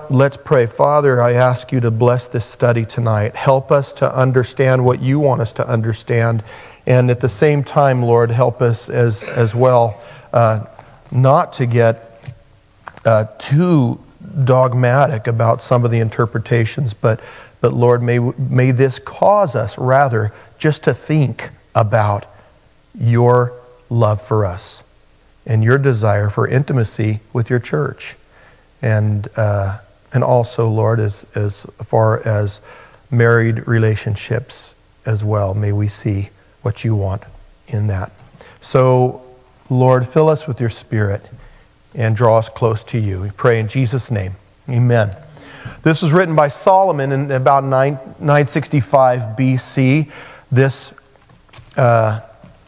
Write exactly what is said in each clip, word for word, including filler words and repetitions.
Let's pray. Father, I ask you to bless this study tonight. Help us to understand what you want us to understand. And at the same time, Lord, help us as, as well uh, not to get uh, too dogmatic about some of the interpretations, but, but Lord, may, may this cause us rather just to think about your love for us and your desire for intimacy with your church. And uh, and also, Lord, as, as far as married relationships as well, may we see what you want in that. So, Lord, fill us with your Spirit and draw us close to you. We pray in Jesus' name. Amen. This was written by Solomon in about nine sixty-five B C. This, uh,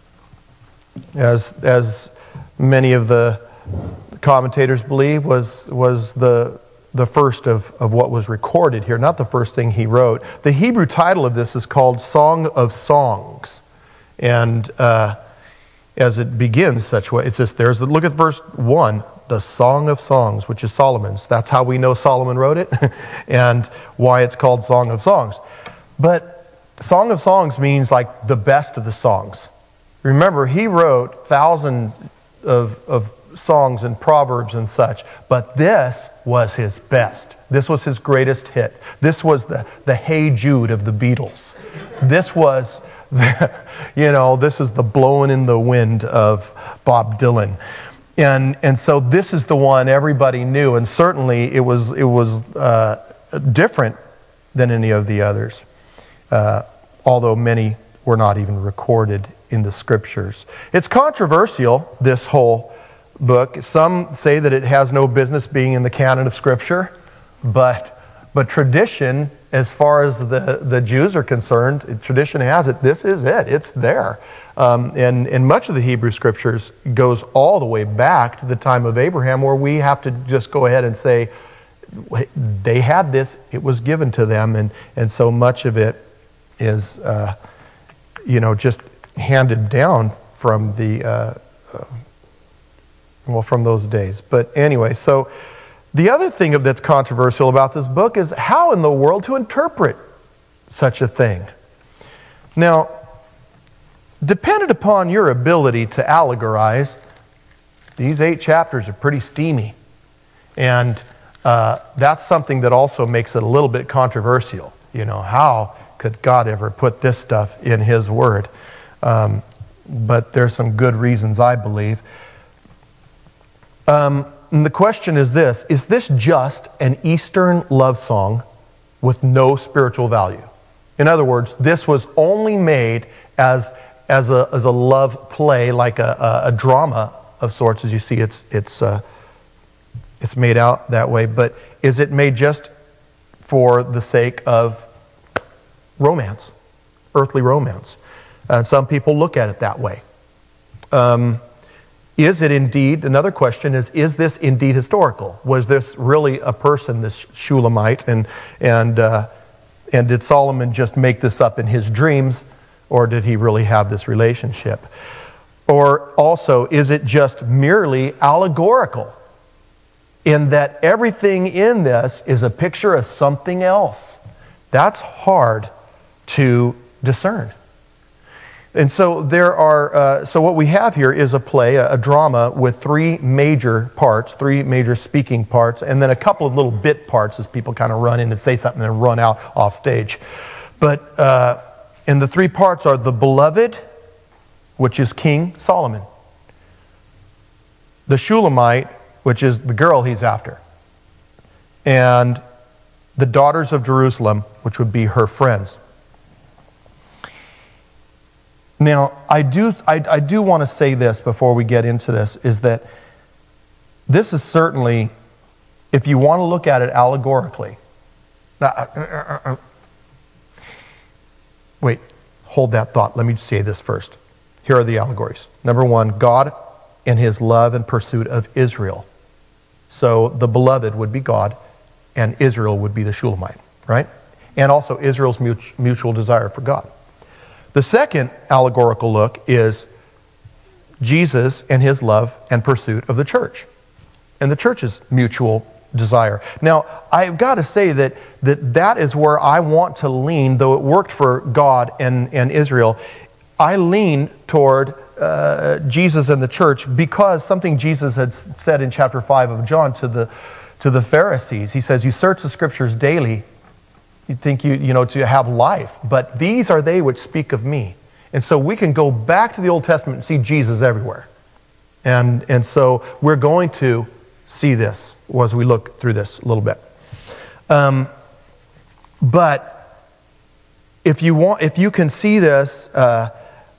as as many of the commentators believe, was was the the first of, of what was recorded here, not the first thing he wrote. The Hebrew title of this is called Song of Songs. And uh, as it begins such way, it says, there's, look at verse one, the Song of Songs, which is Solomon's. That's how we know Solomon wrote it and why it's called Song of Songs. But Song of Songs means like the best of the songs. Remember, he wrote thousands of, of songs and proverbs and such, but this was his best. This was his greatest hit. This was the, the Hey Jude of the Beatles. This was, the, you know, this is the blowing in the wind of Bob Dylan. And and so this is the one everybody knew, and certainly it was, it was uh, different than any of the others, uh, although many were not even recorded in the scriptures. It's controversial, this whole book. Some say that it has no business being in the canon of Scripture, but but tradition, as far as the, the Jews are concerned, tradition has it, this is it, it's there. Um, and, and much of the Hebrew Scriptures goes all the way back to the time of Abraham, where we have to just go ahead and say, they had this, it was given to them, and, and so much of it is, uh, you know, just handed down from the... Uh, uh, Well, from those days. But anyway, so the other thing that's controversial about this book is how in the world to interpret such a thing. Now, dependent upon your ability to allegorize, these eight chapters are pretty steamy. And uh, that's something that also makes it a little bit controversial. You know, how could God ever put this stuff in His Word? Um, but there's some good reasons, I believe. Um, and the question is this, is this just an Eastern love song with no spiritual value? In other words, this was only made as, as, a, as a love play, like a, a, a drama of sorts. As you see, it's, it's, uh, it's made out that way. But is it made just for the sake of romance, earthly romance? And some people look at it that way. Um... Is it indeed, another question is, is this indeed historical? Was this really a person, this Shulamite, and and uh, and did Solomon just make this up in his dreams, or did he really have this relationship? Or also, is it just merely allegorical, in that everything in this is a picture of something else? That's hard to discern. And so there are. Uh, so what we have here is a play, a, a drama with three major parts, three major speaking parts, and then a couple of little bit parts as people kind of run in and say something and run out off stage. But uh, and the three parts are the beloved, which is King Solomon, the Shulamite, which is the girl he's after, and the daughters of Jerusalem, which would be her friends. Now, I do I, I do want to say this before we get into this, is that this is certainly, if you want to look at it allegorically. Now, uh, uh, uh, wait, hold that thought. Let me say this first. Here are the allegories. Number one, God and His love and pursuit of Israel. So the beloved would be God, and Israel would be the Shulamite, right? And also Israel's mutual desire for God. The second allegorical look is Jesus and His love and pursuit of the church, and the church's mutual desire. Now, I've got to say that, that that is where I want to lean, though it worked for God and, and Israel. I lean toward uh, Jesus and the church because something Jesus had said in chapter five of John to the, to the Pharisees. He says, you search the scriptures daily, you think you, you know, to have life, but these are they which speak of me. And so we can go back to the Old Testament and see Jesus everywhere. And, and so we're going to see this as we look through this a little bit. Um, but if you want, if you can see this uh,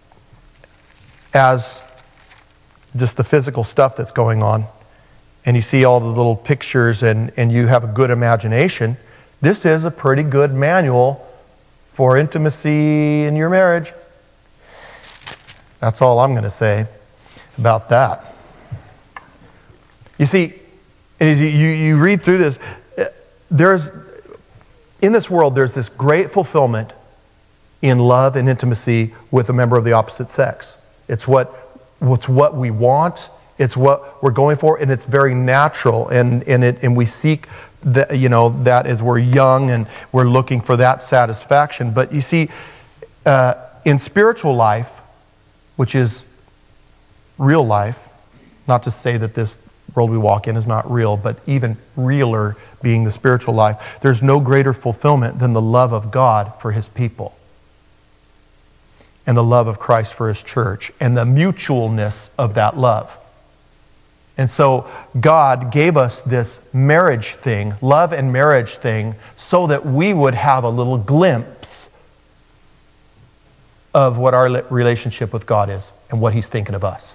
as just the physical stuff that's going on, and you see all the little pictures and, and you have a good imagination, this is a pretty good manual for intimacy in your marriage. That's all I'm going to say about that. You see, as you, you read through this, there's, in this world, there's this great fulfillment in love and intimacy with a member of the opposite sex. It's what, it's what we want, it's what we're going for, and it's very natural, and, and, it, and we seek that, you know, that as we're young and we're looking for that satisfaction. But you see, uh, in spiritual life, which is real life, not to say that this world we walk in is not real, but even realer being the spiritual life, there's no greater fulfillment than the love of God for His people and the love of Christ for His church and the mutualness of that love. And so God gave us this marriage thing, love and marriage thing, so that we would have a little glimpse of what our relationship with God is and what He's thinking of us.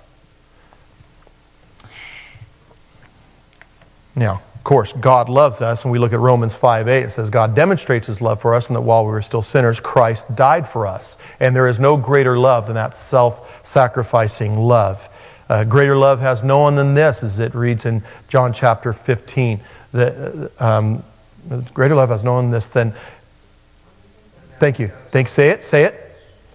Now, of course, God loves us, and we look at Romans five eight. It says, God demonstrates His love for us, and that while we were still sinners, Christ died for us. And there is no greater love than that self-sacrificing love. Uh, greater love has no one than this, as it reads in John chapter fifteen. The, um, greater love has no one than this than... Thank you. Thanks. Say it. Say it.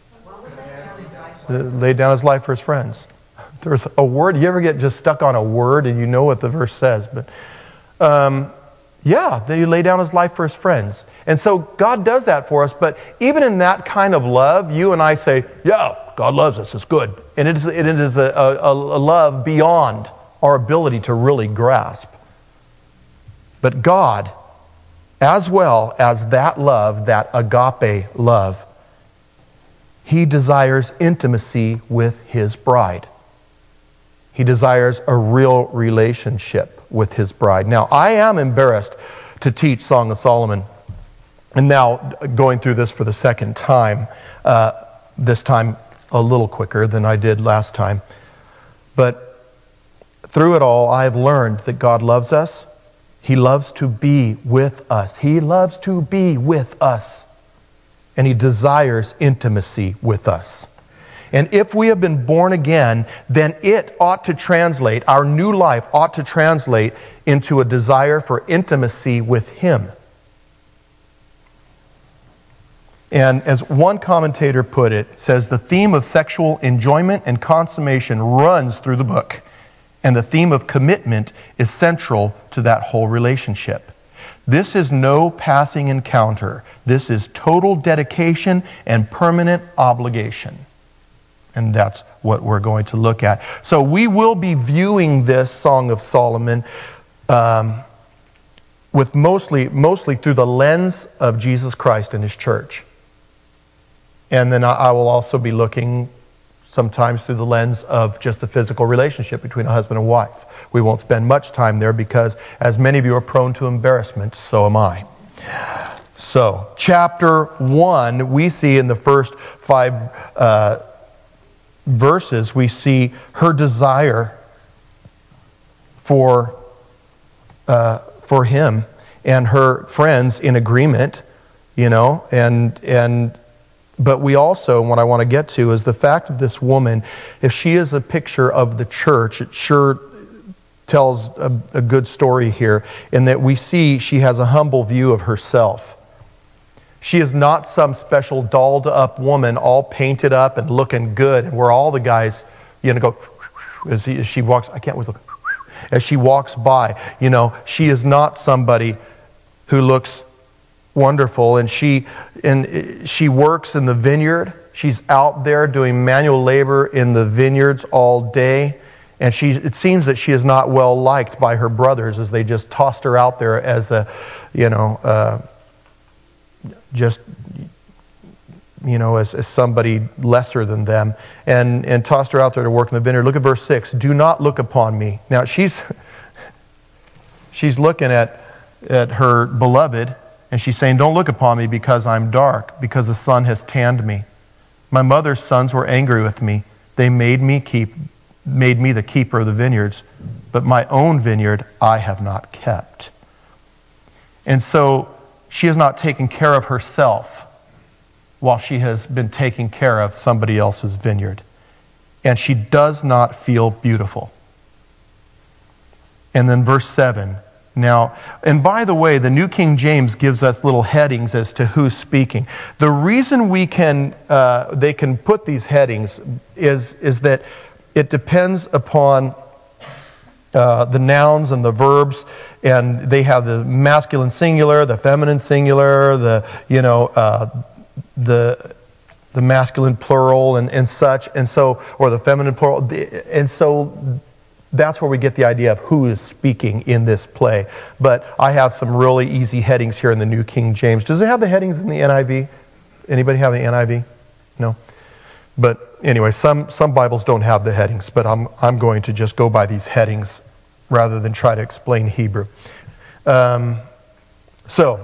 Laid down His life for His friends. There's a word. You ever get just stuck on a word and you know what the verse says? But um, yeah, that He lay down His life for His friends. And so God does that for us. But even in that kind of love, you and I say, yeah, God loves us. It's good. And it is, it is a, a, a love beyond our ability to really grasp. But God, as well as that love, that agape love, He desires intimacy with His bride. He desires a real relationship with His bride. Now, I am embarrassed to teach Song of Solomon. And now, going through this for the second time, uh, this time a little quicker than I did last time. But through it all, I have learned that God loves us. He loves to be with us. He loves to be with us. And He desires intimacy with us. And if we have been born again, then it ought to translate, our new life ought to translate into a desire for intimacy with Him. And as one commentator put it, says the theme of sexual enjoyment and consummation runs through the book. And the theme of commitment is central to that whole relationship. This is no passing encounter. This is total dedication and permanent obligation. And that's what we're going to look at. So we will be viewing this Song of Solomon um, with mostly, mostly through the lens of Jesus Christ and His church. And then I will also be looking sometimes through the lens of just the physical relationship between a husband and wife. We won't spend much time there because, as many of you are prone to embarrassment, so am I. So, chapter one, we see in the first five uh, verses, we see her desire for, uh, for him and her friends in agreement, you know, and and but we also, what I want to get to is the fact of this woman, if she is a picture of the church, it sure tells a, a good story here in that we see she has a humble view of herself. She is not some special dolled up woman all painted up and looking good, and where all the guys, you know, go, as, he, as she walks, I can't always look. as she walks by. You know, she is not somebody who looks wonderful, and she and she works in the vineyard. She's out there doing manual labor in the vineyards all day, and she it seems that she is not well liked by her brothers, as they just tossed her out there as a, you know, uh, just you know, as, as somebody lesser than them, and, and tossed her out there to work in the vineyard. Look at verse six. Do not look upon me. Now, she's she's looking at, at her beloved, and she's saying, don't look upon me because I'm dark, because the sun has tanned me. My mother's sons were angry with me. They made me keep, made me the keeper of the vineyards, but my own vineyard I have not kept. And so she has not taken care of herself while she has been taking care of somebody else's vineyard. And she does not feel beautiful. And then verse seven. Now, and by the way, the New King James gives us little headings as to who's speaking. The reason we can, uh, they can put these headings is, is that it depends upon uh, the nouns and the verbs, and they have the masculine singular, the feminine singular, the, you know, uh, the the masculine plural and, and such, and so, or the feminine plural, and so that's where we get the idea of who is speaking in this play. But I have some really easy headings here in the New King James. Does it have the headings in the N I V? Anybody have the N I V? No? But anyway, some, some Bibles don't have the headings, but I'm, I'm going to just go by these headings rather than try to explain Hebrew. Um, so,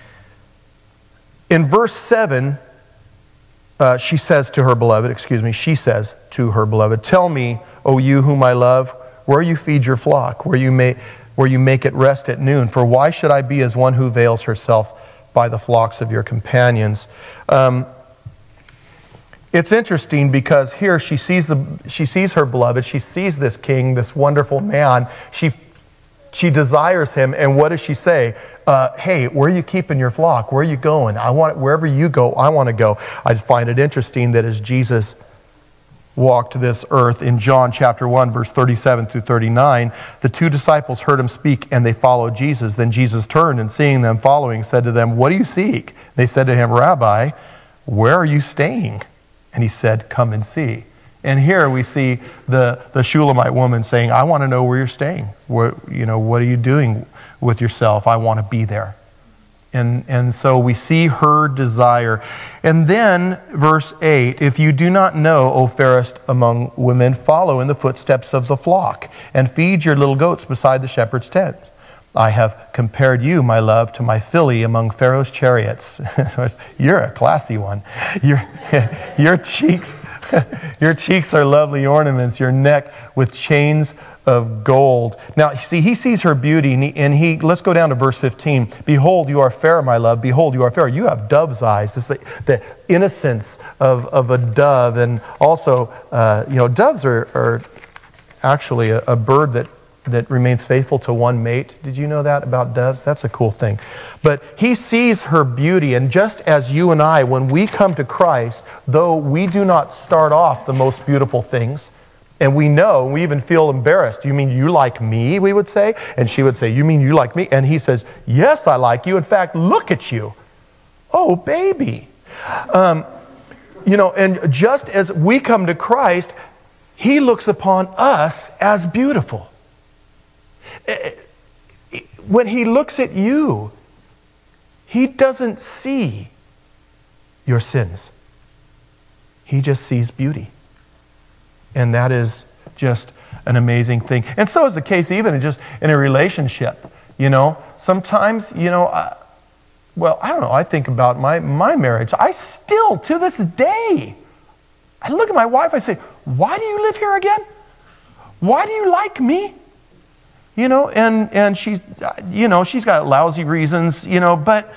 in verse seven, uh, she says to her beloved, excuse me, she says to her beloved, tell me, O you whom I love, where you feed your flock, where you, may, where you make it rest at noon. For why should I be as one who veils herself by the flocks of your companions? Um, it's interesting because here she sees the she sees her beloved, she sees this king, this wonderful man. She She desires him, and what does she say? Uh, hey, where are you keeping your flock? Where are you going? I want wherever you go, I want to go. I find it interesting that as Jesus walked this earth in John chapter one, verse thirty-seven through thirty-nine, the two disciples heard him speak, and they followed Jesus. Then Jesus turned, and seeing them following, said to them, what do you seek? They said to him, Rabbi, where are you staying? And he said, come and see. And here we see the, the Shulamite woman saying, I want to know where you're staying. Where, you know, what are you doing with yourself? I want to be there. And, and so we see her desire. And then, verse eight, if you do not know, O fairest among women, follow in the footsteps of the flock, and feed your little goats beside the shepherd's tent. I have compared you, my love, to my filly among Pharaoh's chariots. You're a classy one. Your, your cheeks, your cheeks are lovely ornaments, your neck with chains of gold. Now, see, he sees her beauty, and he, and he let's go down to verse fifteen. Behold, you are fair, my love. Behold, you are fair. You have dove's eyes. This is the, the innocence of, of a dove. And also, uh, you know, doves are, are actually a, a bird that that remains faithful to one mate. Did you know that about doves? That's a cool thing. But he sees her beauty, and just as you and I, when we come to Christ, though we do not start off the most beautiful things, and we know, we even feel embarrassed. You mean you like me, we would say? And she would say, you mean you like me? And he says, yes, I like you. In fact, look at you. Oh, baby. Um, you know, and just as we come to Christ, he looks upon us as beautiful. When he looks at you, he doesn't see your sins. He just sees beauty. And that is just an amazing thing. And so is the case even in just in a relationship. You know, sometimes, you know, I, well, I don't know, I think about my, my marriage. I still, to this day, I look at my wife, I say, why do you live here again? Why do you like me? You know, and, and she's, you know, she's got lousy reasons, you know, but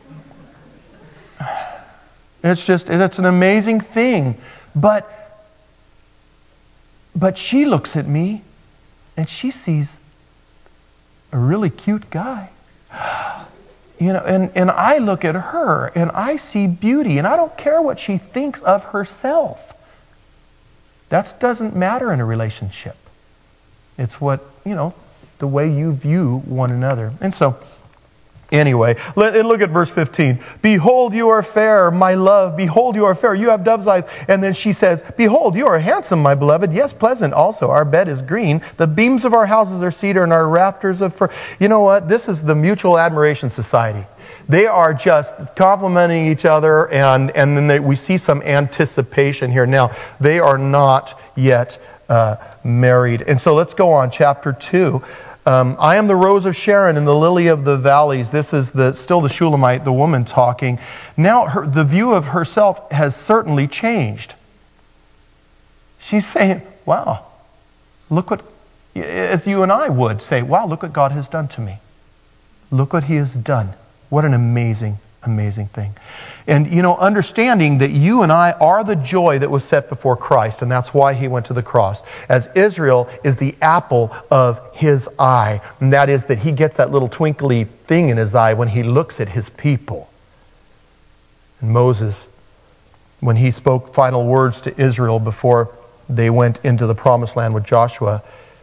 it's just, it's an amazing thing. But, but she looks at me and she sees a really cute guy. You know, and, and I look at her and I see beauty, and I don't care what she thinks of herself. That doesn't matter in a relationship. It's what, you know, the way you view one another. And so, anyway, let, and look at verse fifteen. Behold, you are fair, my love. Behold, you are fair. You have dove's eyes. And then she says, behold, you are handsome, my beloved. Yes, pleasant also. Our bed is green. The beams of our houses are cedar and our rafters of fir. You know what? This is the mutual admiration society. They are just complimenting each other, and, and then they, we see some anticipation here. Now, they are not yet uh, married. And so let's go on, chapter two. Um, I am the rose of Sharon and the lily of the valleys. This is the still the Shulamite, the woman talking. Now her, the view of herself has certainly changed. She's saying, wow, look what, as you and I would say, wow, look what God has done to me. Look what He has done. What an amazing, amazing thing. And, you know, understanding that you and I are the joy that was set before Christ, and that's why He went to the cross. As Israel is the apple of His eye, and that is that He gets that little twinkly thing in His eye when He looks at His people. And Moses, when he spoke final words to Israel before they went into the promised land with Joshua,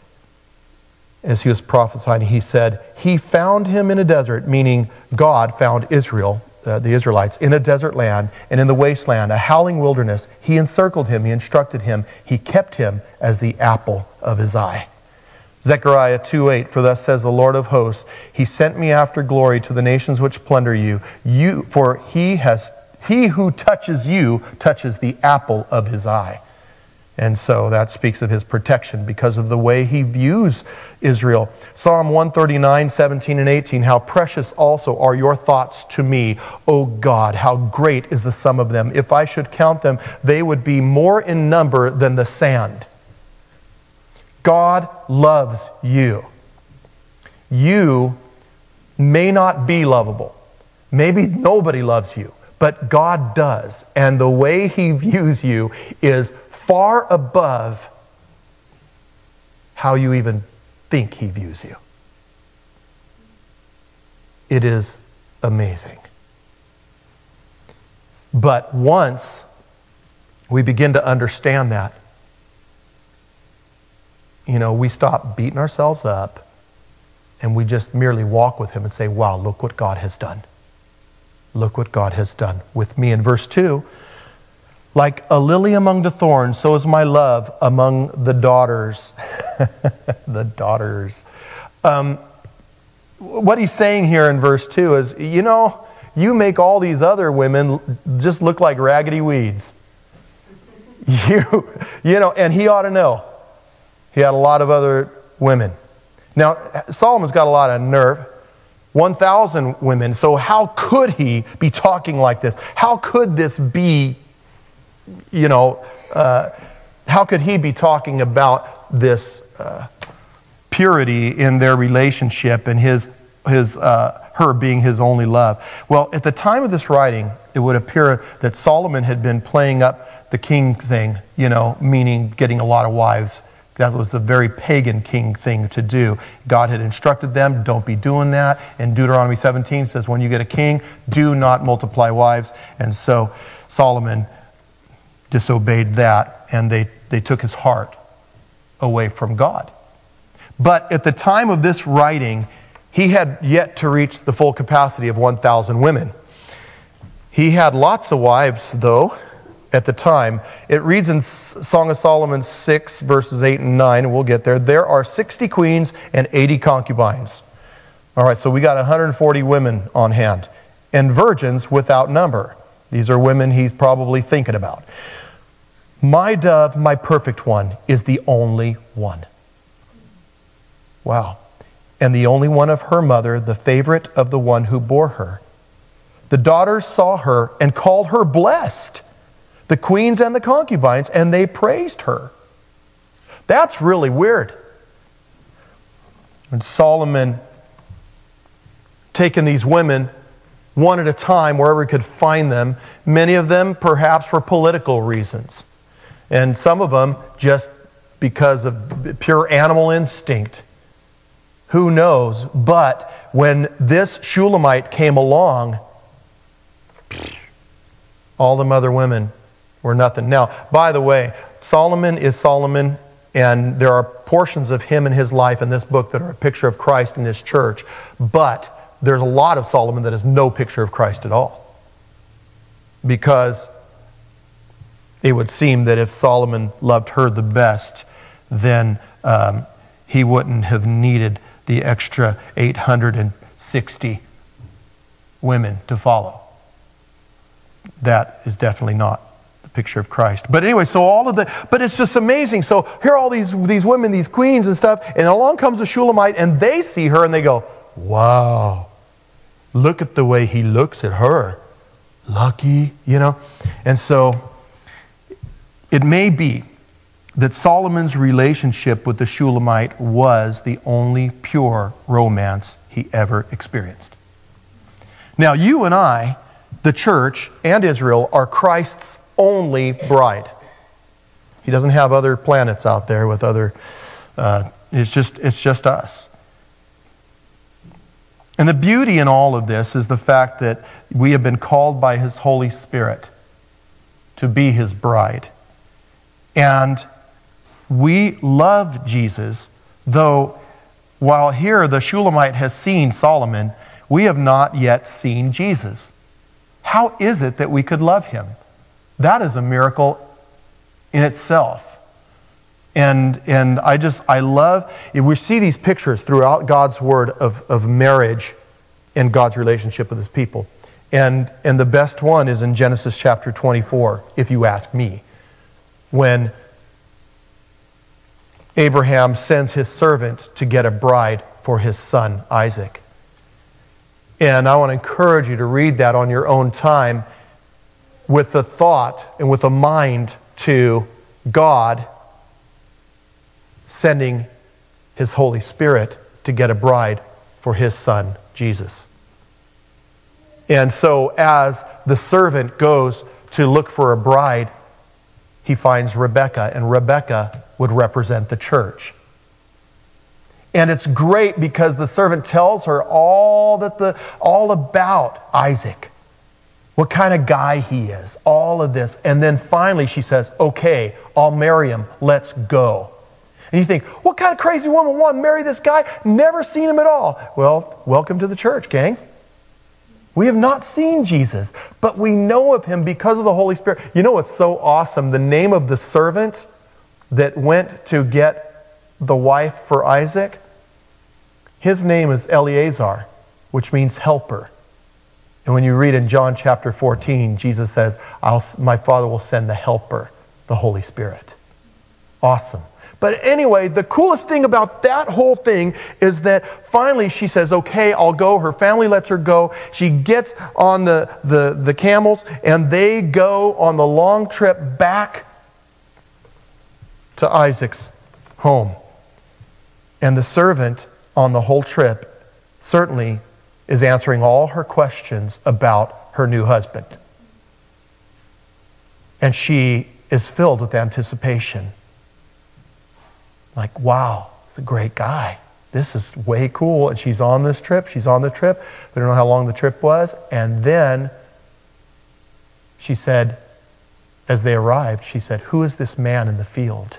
as he was prophesying, he said, He found him in a desert, meaning God found Israel, uh, the Israelites, in a desert land and in the wasteland, a howling wilderness. He encircled him, He instructed him, He kept him as the apple of His eye. Zechariah two eight, for thus says the Lord of hosts, He sent me after glory to the nations which plunder you. You, for he has he who touches you touches the apple of His eye. And so that speaks of His protection because of the way He views Israel. Psalm one thirty-nine, seventeen and eighteen, how precious also are your thoughts to me, O God, how great is the sum of them. If I should count them, they would be more in number than the sand. God loves you. You may not be lovable. Maybe nobody loves you, but God does. And the way He views you is far above how you even think He views you. It is amazing. But once we begin to understand that, you know, we stop beating ourselves up and we just merely walk with Him and say, wow, look what God has done. Look what God has done with me. In verse two, like a lily among the thorns, so is my love among the daughters. The daughters. Um, what he's saying here in verse two is, you know, you make all these other women just look like raggedy weeds. You, you know, and he ought to know. He had a lot of other women. Now, Solomon's got a lot of nerve. one thousand women. So how could he be talking like this? How could this be, you know, uh, how could he be talking about this uh, purity in their relationship and his, his, uh, her being his only love? Well, at the time of this writing, it would appear that Solomon had been playing up the king thing, you know, meaning getting a lot of wives. That was the very pagan king thing to do. God had instructed them, don't be doing that. And Deuteronomy seventeen says, when you get a king, do not multiply wives. And so Solomon disobeyed that, and they, they took his heart away from God. But at the time of this writing, he had yet to reach the full capacity of one thousand women. He had lots of wives, though, at the time. It reads in Song of Solomon six, verses eight and nine, and we'll get there. There are sixty queens and eighty concubines. All right, so we got one hundred forty women on hand. And virgins without number. These are women he's probably thinking about. My dove, my perfect one, is the only one. Wow. And the only one of her mother, the favorite of the one who bore her. The daughters saw her and called her blessed. The queens and the concubines, and they praised her. That's really weird. And Solomon, taking these women one at a time, wherever he could find them, many of them perhaps for political reasons, and some of them just because of pure animal instinct. Who knows? But when this Shulamite came along, all the other women were nothing. Now, by the way, Solomon is Solomon And there are portions of him and his life in this book that are a picture of Christ and his church. But there's a lot of Solomon that is no picture of Christ at all. Because it would seem that if Solomon loved her the best, then um, he wouldn't have needed the extra eight hundred sixty women to follow. That is definitely not the picture of Christ. But anyway, so all of the, but it's just amazing. So here are all these, these women, these queens and stuff, and along comes the Shulamite, and they see her and they go, wow, look at the way he looks at her. Lucky, you know. And so it may be that Solomon's relationship with the Shulamite was the only pure romance he ever experienced. Now, you and I, the church and Israel, are Christ's only bride. He doesn't have other planets out there with other, uh, it's just, it's just us. And the beauty in all of this is the fact that we have been called by His Holy Spirit to be His bride. And we love Jesus, though while here the Shulamite has seen Solomon, we have not yet seen Jesus. How is it that we could love Him? That is a miracle in itself. And and I just, I love, we see these pictures throughout God's Word of, of marriage and God's relationship with His people. And, and the best one is in Genesis chapter twenty-four, if you ask me, when Abraham sends his servant to get a bride for his son Isaac. And I want to encourage you to read that on your own time with the thought and with a mind to God sending His Holy Spirit to get a bride for His Son, Jesus. And so as the servant goes to look for a bride, he finds Rebekah, and Rebekah would represent the church. And it's great because the servant tells her all that the all about Isaac, what kind of guy he is, all of this. And then finally she says, okay, I'll marry him, let's go. And you think, what kind of crazy woman would want to marry this guy? Never seen him at all. Well, welcome to the church, gang. We have not seen Jesus, but we know of Him because of the Holy Spirit. You know what's so awesome? The name of the servant that went to get the wife for Isaac, his name is Eleazar, which means helper. And when you read in John chapter fourteen, Jesus says, I'll, my Father will send the helper, the Holy Spirit. Awesome. But anyway, the coolest thing about that whole thing is that finally she says, okay, I'll go. Her family lets her go. She gets on the, the, the camels, and they go on the long trip back to Isaac's home. And the servant on the whole trip certainly is answering all her questions about her new husband. And she is filled with anticipation. Like, wow, it's a great guy. This is way cool. And she's on this trip. She's on the trip. We don't know how long the trip was. And then she said, as they arrived, she said, who is this man in the field?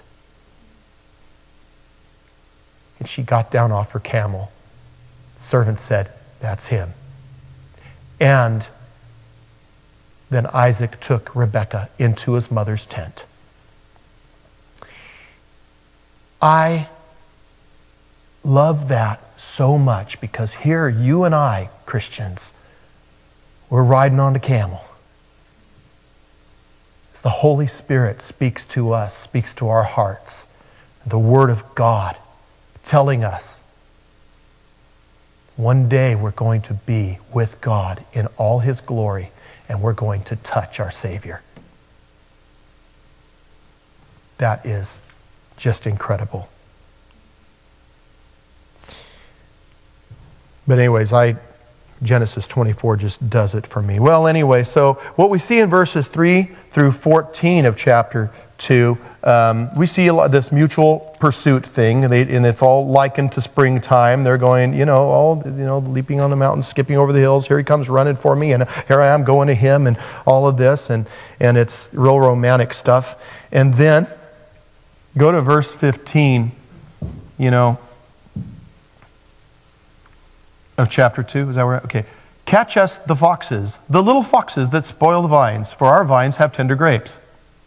And she got down off her camel. The servant said, that's him. And then Isaac took Rebekah into his mother's tent. I love that so much because here you and I, Christians, we're riding on the camel. As the Holy Spirit speaks to us, speaks to our hearts, the Word of God telling us one day we're going to be with God in all His glory, and we're going to touch our Savior. That is just incredible. But anyways, I Genesis twenty-four just does it for me. Well, anyway, so what we see in verses three through fourteen of chapter two, um, we see a lot, this mutual pursuit thing, and, they, and it's all likened to springtime. They're going, you know, all you know, leaping on the mountains, skipping over the hills. Here he comes running for me, and here I am going to him, and all of this, and and it's real romantic stuff. And then Go to verse fifteen, you know, of chapter two. Is that where? Okay. Catch us the foxes, the little foxes that spoil the vines, for our vines have tender grapes.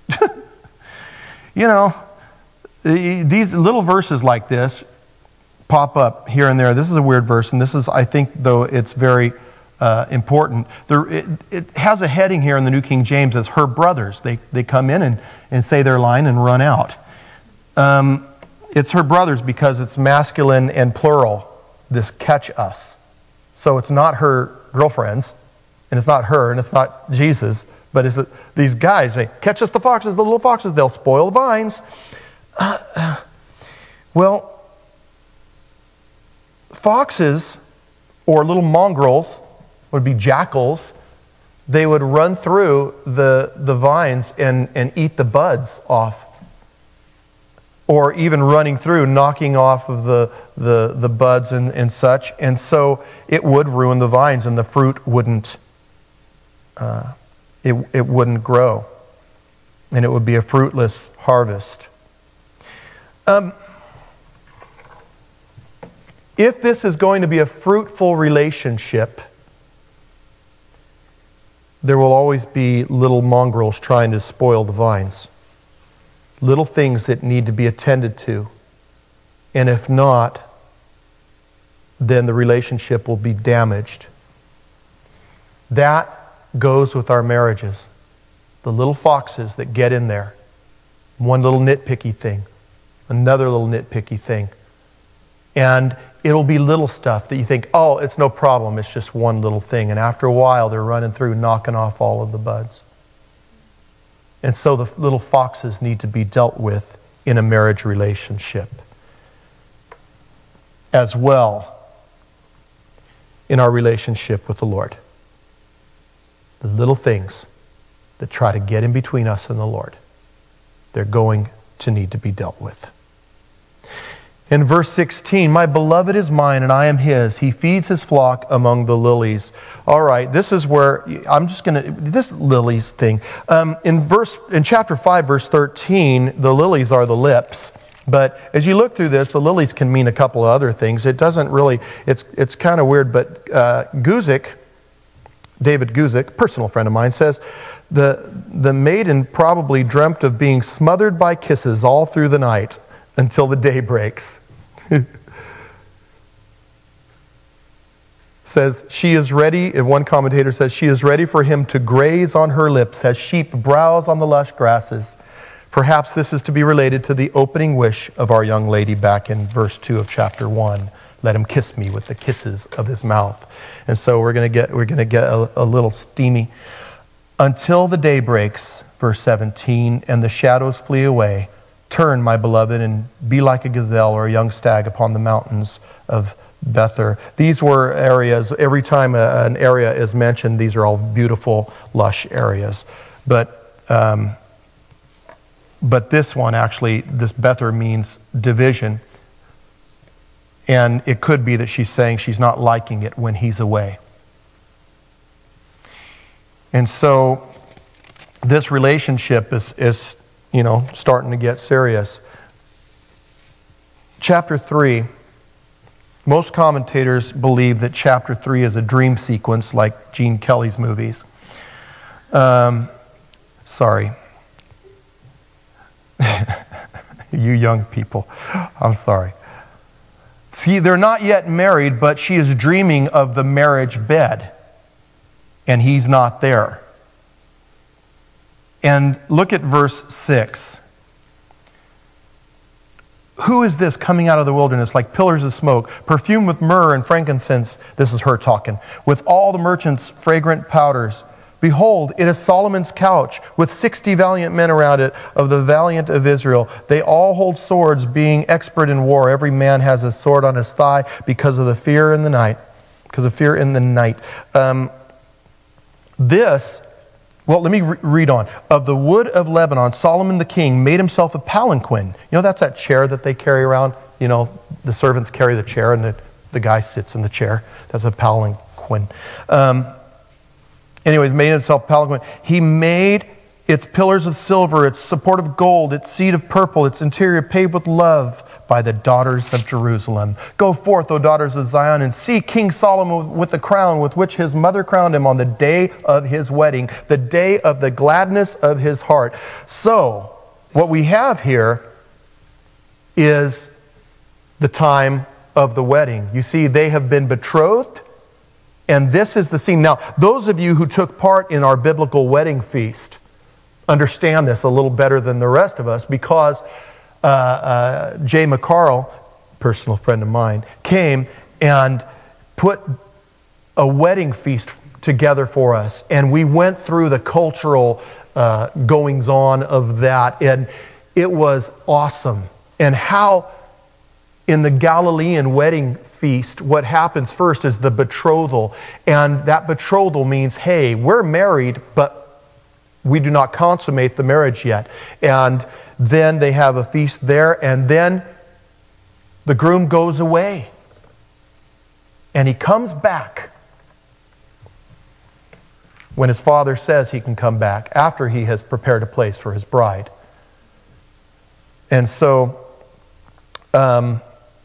You know, these little verses like this pop up here and there. This is a weird verse, and this is, I think, though it's very uh, important. There, it, it has a heading here in the New King James as her brothers. They, they come in and, and say their line and run out. Um, it's her brothers because it's masculine and plural, this catch us. So it's not her girlfriends, and it's not her, and it's not Jesus, but it's these guys. They catch us the foxes, the little foxes. They'll spoil the vines. Uh, uh, well, foxes or little mongrels would be jackals. They would run through the the vines and, and eat the buds off. Or even running through, knocking off of the, the, the buds and, and such. And so it would ruin the vines, and the fruit wouldn't uh, it, it wouldn't grow. And it would be a fruitless harvest. Um, if this is going to be a fruitful relationship, there will always be little mongrels trying to spoil the vines. Little things that need to be attended to. And if not, then the relationship will be damaged. That goes with our marriages. The little foxes that get in there. One little nitpicky thing. Another little nitpicky thing. And it'll be little stuff that you think, oh, it's no problem. It's just one little thing. And after a while, they're running through, knocking off all of the buds. And so the little foxes need to be dealt with in a marriage relationship. As well, in our relationship with the Lord. The little things that try to get in between us and the Lord, they're going to need to be dealt with. In verse sixteen, my beloved is mine and I am his. He feeds his flock among the lilies. All right, this is where I'm just going to, this lilies thing. Um, in verse, in chapter five, verse thirteen, the lilies are the lips. But as you look through this, the lilies can mean a couple of other things. It doesn't really, it's it's kind of weird, but uh, Guzik, David Guzik, personal friend of mine, says, the, the maiden probably dreamt of being smothered by kisses all through the night until the day breaks. Says she is ready, and one commentator says she is ready for him to graze on her lips as sheep browse on the lush grasses. Perhaps this is to be related to the opening wish of our young lady back in verse two of chapter one. Let him kiss me with the kisses of his mouth. And so we're going to get we're going to get a, a little steamy. Until the day breaks, verse seventeen, and the shadows flee away. Turn, my beloved, and be like a gazelle or a young stag upon the mountains of Bether. These were areas, every time a, an area is mentioned, these are all beautiful, lush areas. But um, but this one actually, this Bether means division. And it could be that she's saying she's not liking it when he's away. And so this relationship is, is you know, starting to get serious. Chapter three, most commentators believe that chapter three is a dream sequence like Gene Kelly's movies. Um, sorry. You young people, I'm sorry. See, they're not yet married, but she is dreaming of the marriage bed, and he's not there. And look at verse six. Who is this coming out of the wilderness like pillars of smoke, perfumed with myrrh and frankincense? This is her talking. With all the merchants' fragrant powders. Behold, it is Solomon's couch, with sixty valiant men around it, of the valiant of Israel. They all hold swords, being expert in war. Every man has a sword on his thigh because of the fear in the night. Because of fear in the night. Um, this... Well, let me re- read on. Of the wood of Lebanon, Solomon the king made himself a palanquin. You know, that's that chair that they carry around. You know, the servants carry the chair and the, the guy sits in the chair. That's a palanquin. Um, anyways, made himself a palanquin. He made its pillars of silver, its support of gold, its seat of purple, its interior paved with love by the daughters of Jerusalem. Go forth, O daughters of Zion, and see King Solomon with the crown with which his mother crowned him on the day of his wedding, the day of the gladness of his heart. So, what we have here is the time of the wedding. You see, they have been betrothed, and this is the scene. Now, those of you who took part in our biblical wedding feast understand this a little better than the rest of us, because uh, uh, Jay McCarl, personal friend of mine, came and put a wedding feast together for us, and we went through the cultural uh, goings-on of that, and it was awesome. And how in the Galilean wedding feast, what happens first is the betrothal, and that betrothal means, hey, we're married, but we do not consummate the marriage yet. And then they have a feast there, and then the groom goes away. And he comes back when his father says he can come back, after he has prepared a place for his bride. And so um,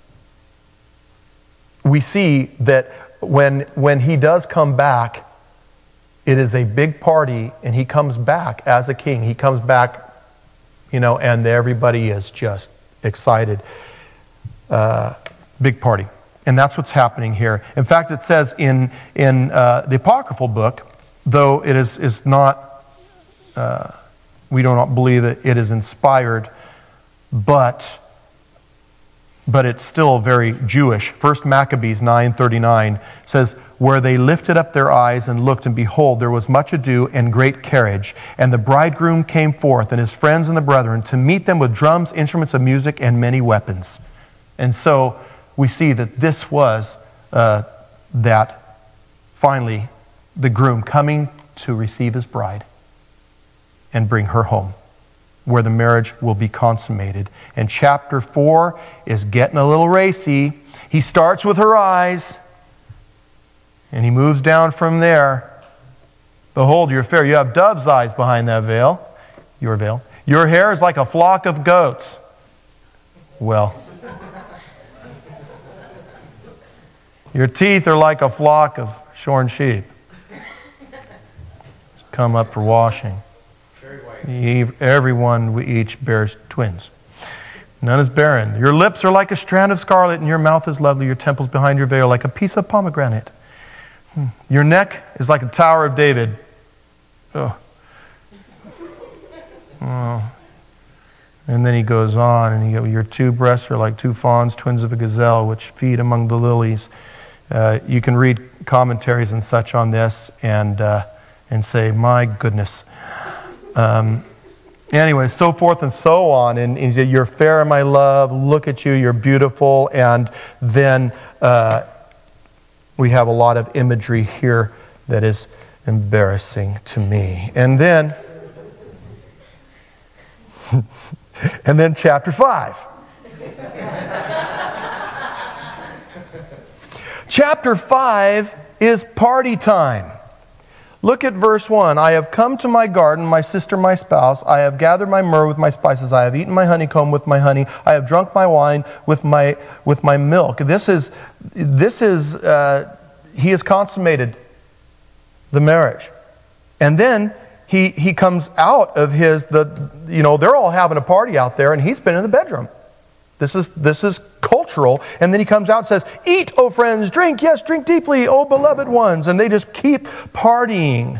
we see that when, when he does come back, it is a big party, and he comes back as a king. He comes back, you know, and everybody is just excited. Uh, big party. And that's what's happening here. In fact, it says in, in uh, the Apocryphal book, though it is, is not, uh, we do not believe that it is inspired, but, but it's still very Jewish. First Maccabees nine thirty-nine says, where they lifted up their eyes and looked, and behold, there was much ado and great carriage. And the bridegroom came forth, and his friends and the brethren, to meet them with drums, instruments of music, and many weapons. And so we see that this was uh, that finally the groom coming to receive his bride and bring her home, where the marriage will be consummated. And chapter four is getting a little racy. He starts with her eyes, and he moves down from there. Behold, you're fair. You have dove's eyes behind that veil, your veil. Your hair is like a flock of goats. Well, your teeth are like a flock of shorn sheep. Come up for washing. Everyone we each bears twins. None is barren. Your lips are like a strand of scarlet, and your mouth is lovely. Your temples behind your veil like a piece of pomegranate. Your neck is like a tower of David. Oh. Oh. And then he goes on, and he, your two breasts are like two fawns, twins of a gazelle, which feed among the lilies. Uh, you can read commentaries and such on this, and uh, and say, my goodness. Um, anyway, so forth and so on. And, and you're fair, my love. Look at you. You're beautiful. And then uh, we have a lot of imagery here that is embarrassing to me. And then, and then chapter five. Chapter five is party time. Look at verse one. I have come to my garden, my sister, my spouse. I have gathered my myrrh with my spices. I have eaten my honeycomb with my honey. I have drunk my wine with my with my milk. This is this is uh, he has consummated the marriage, and then he he comes out of his the you know they're all having a party out there, and he's been in the bedroom. This is this is cultural. And then he comes out and says, eat, O friends, drink, yes, drink deeply, O beloved ones. And they just keep partying.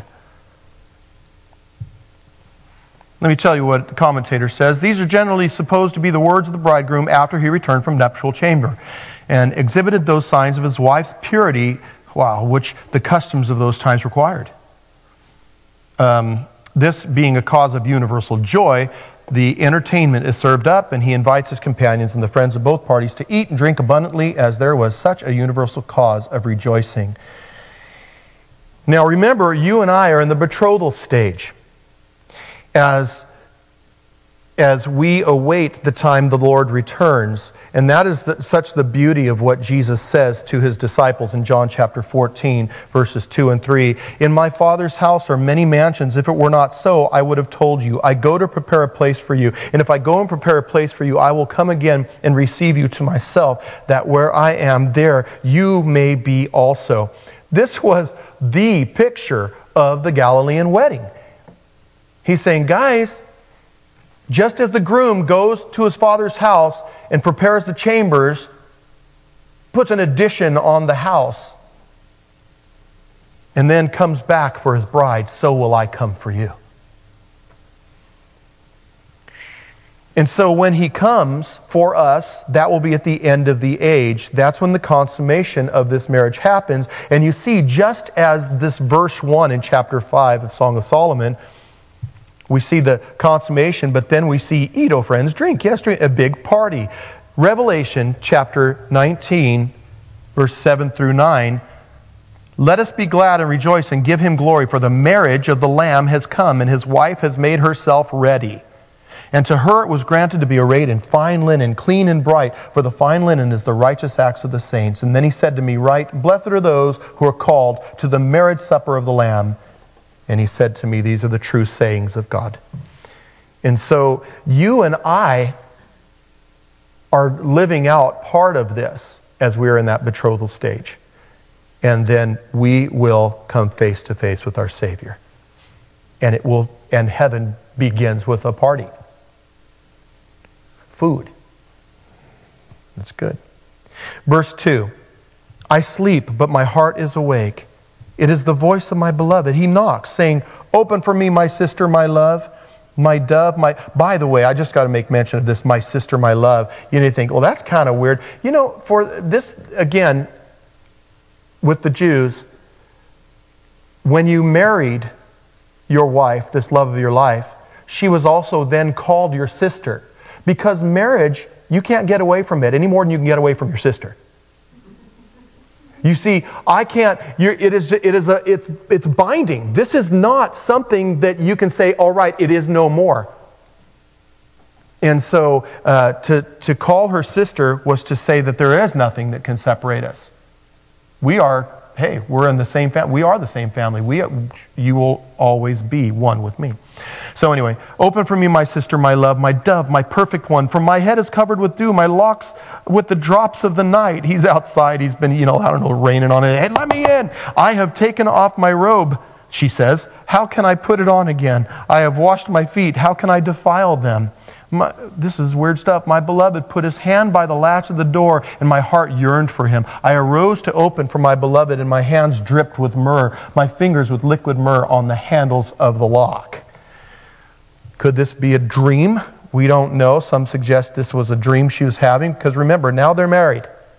Let me tell you what the commentator says. These are generally supposed to be the words of the bridegroom after he returned from nuptial chamber and exhibited those signs of his wife's purity, wow, which the customs of those times required. Um, this being a cause of universal joy, the entertainment is served up, and he invites his companions and the friends of both parties to eat and drink abundantly, as there was such a universal cause of rejoicing. Now remember, you and I are in the betrothal stage. As as we await the time the Lord returns. And that is the, such the beauty of what Jesus says to his disciples in John chapter fourteen, verses two and three. In my Father's house are many mansions. If it were not so, I would have told you. I go to prepare a place for you. And if I go and prepare a place for you, I will come again and receive you to myself, that where I am, there you may be also. This was the picture of the Galilean wedding. He's saying, guys, just as the groom goes to his father's house and prepares the chambers, puts an addition on the house, and then comes back for his bride, so will I come for you. And so when he comes for us, that will be at the end of the age. That's when the consummation of this marriage happens. And you see, just as this verse one in chapter five of Song of Solomon, we see the consummation, but then we see, eat, O friends, drink. Yes, drink, a big party. Revelation chapter nineteen, verse seven through nine. Let us be glad and rejoice and give him glory, for the marriage of the Lamb has come, and his wife has made herself ready. And to her it was granted to be arrayed in fine linen, clean and bright, for the fine linen is the righteous acts of the saints. And then he said to me, write, blessed are those who are called to the marriage supper of the Lamb. And he said to me, these are the true sayings of God. And so you and I are living out part of this as we're in that betrothal stage. And then we will come face to face with our Savior. And it will, and heaven begins with a party. Food. That's good. Verse two. I sleep, but my heart is awake. It is the voice of my beloved. He knocks, saying, open for me, my sister, my love, my dove, my... By the way, I just got to make mention of this, my sister, my love. You need to think, well, that's kind of weird. You know, for this, again, with the Jews, when you married your wife, this love of your life, she was also then called your sister. Because marriage, you can't get away from it any more than you can get away from your sister. You see, I can't, you're, it is, it is a, it's, it's binding. This is not something that you can say, all right, it is no more. And so uh, to, to call her sister was to say that there is nothing that can separate us. We are, hey, we're in the same family. We are the same family. We, you will always be one with me. So anyway, open for me, my sister, my love, my dove, my perfect one. For my head is covered with dew, my locks with the drops of the night. He's outside. He's been, you know, I don't know, raining on it. Hey, let me in. I have taken off my robe, she says. How can I put it on again? I have washed my feet. How can I defile them? My, this is weird stuff. My beloved put his hand by the latch of the door, and my heart yearned for him. I arose to open for my beloved, and my hands dripped with myrrh, my fingers with liquid myrrh on the handles of the lock. Could this be a dream? We don't know. Some suggest this was a dream she was having, because remember, now they're married.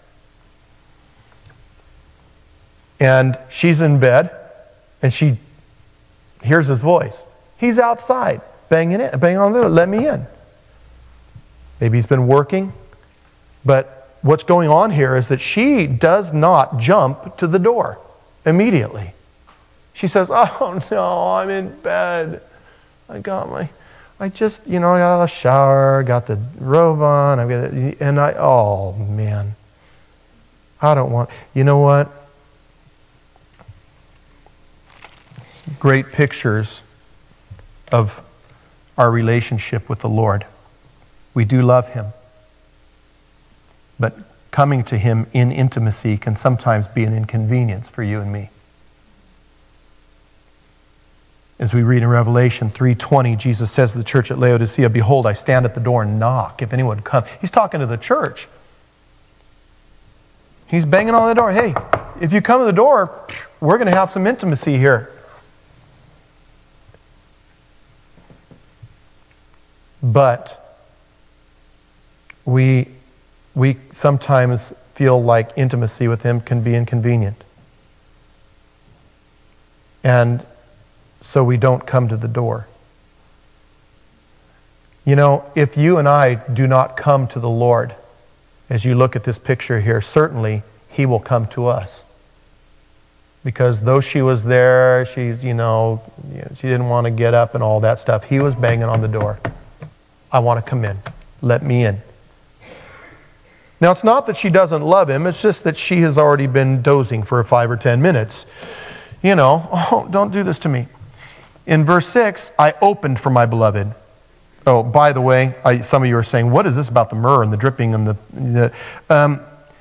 And she's in bed, and she hears his voice. He's outside, banging it, banging on the door, let me in. Maybe he's been working, but what's going on here is that she does not jump to the door immediately. She says, oh no, I'm in bed. I got my, I just, you know, I got out of the shower, got the robe on, I got the, and I, oh man, I don't want, you know what? Great pictures of our relationship with the Lord. We do love Him. But coming to Him in intimacy can sometimes be an inconvenience for you and me. As we read in Revelation three twenty, Jesus says to the church at Laodicea, behold, I stand at the door and knock. If anyone comes, He's talking to the church. He's banging on the door. Hey, if you come to the door, we're going to have some intimacy here. But we, we sometimes feel like intimacy with Him can be inconvenient. And so we don't come to the door. You know, if you and I do not come to the Lord, as you look at this picture here, certainly He will come to us. Because though she was there, she's, you know, she didn't want to get up and all that stuff, He was banging on the door. I want to come in. Let me in. Now, it's not that she doesn't love him. It's just that she has already been dozing for five or ten minutes. You know, oh, don't do this to me. In verse six, I opened for my beloved. Oh, by the way, I, some of you are saying, what is this about the myrrh and the dripping and the... the um,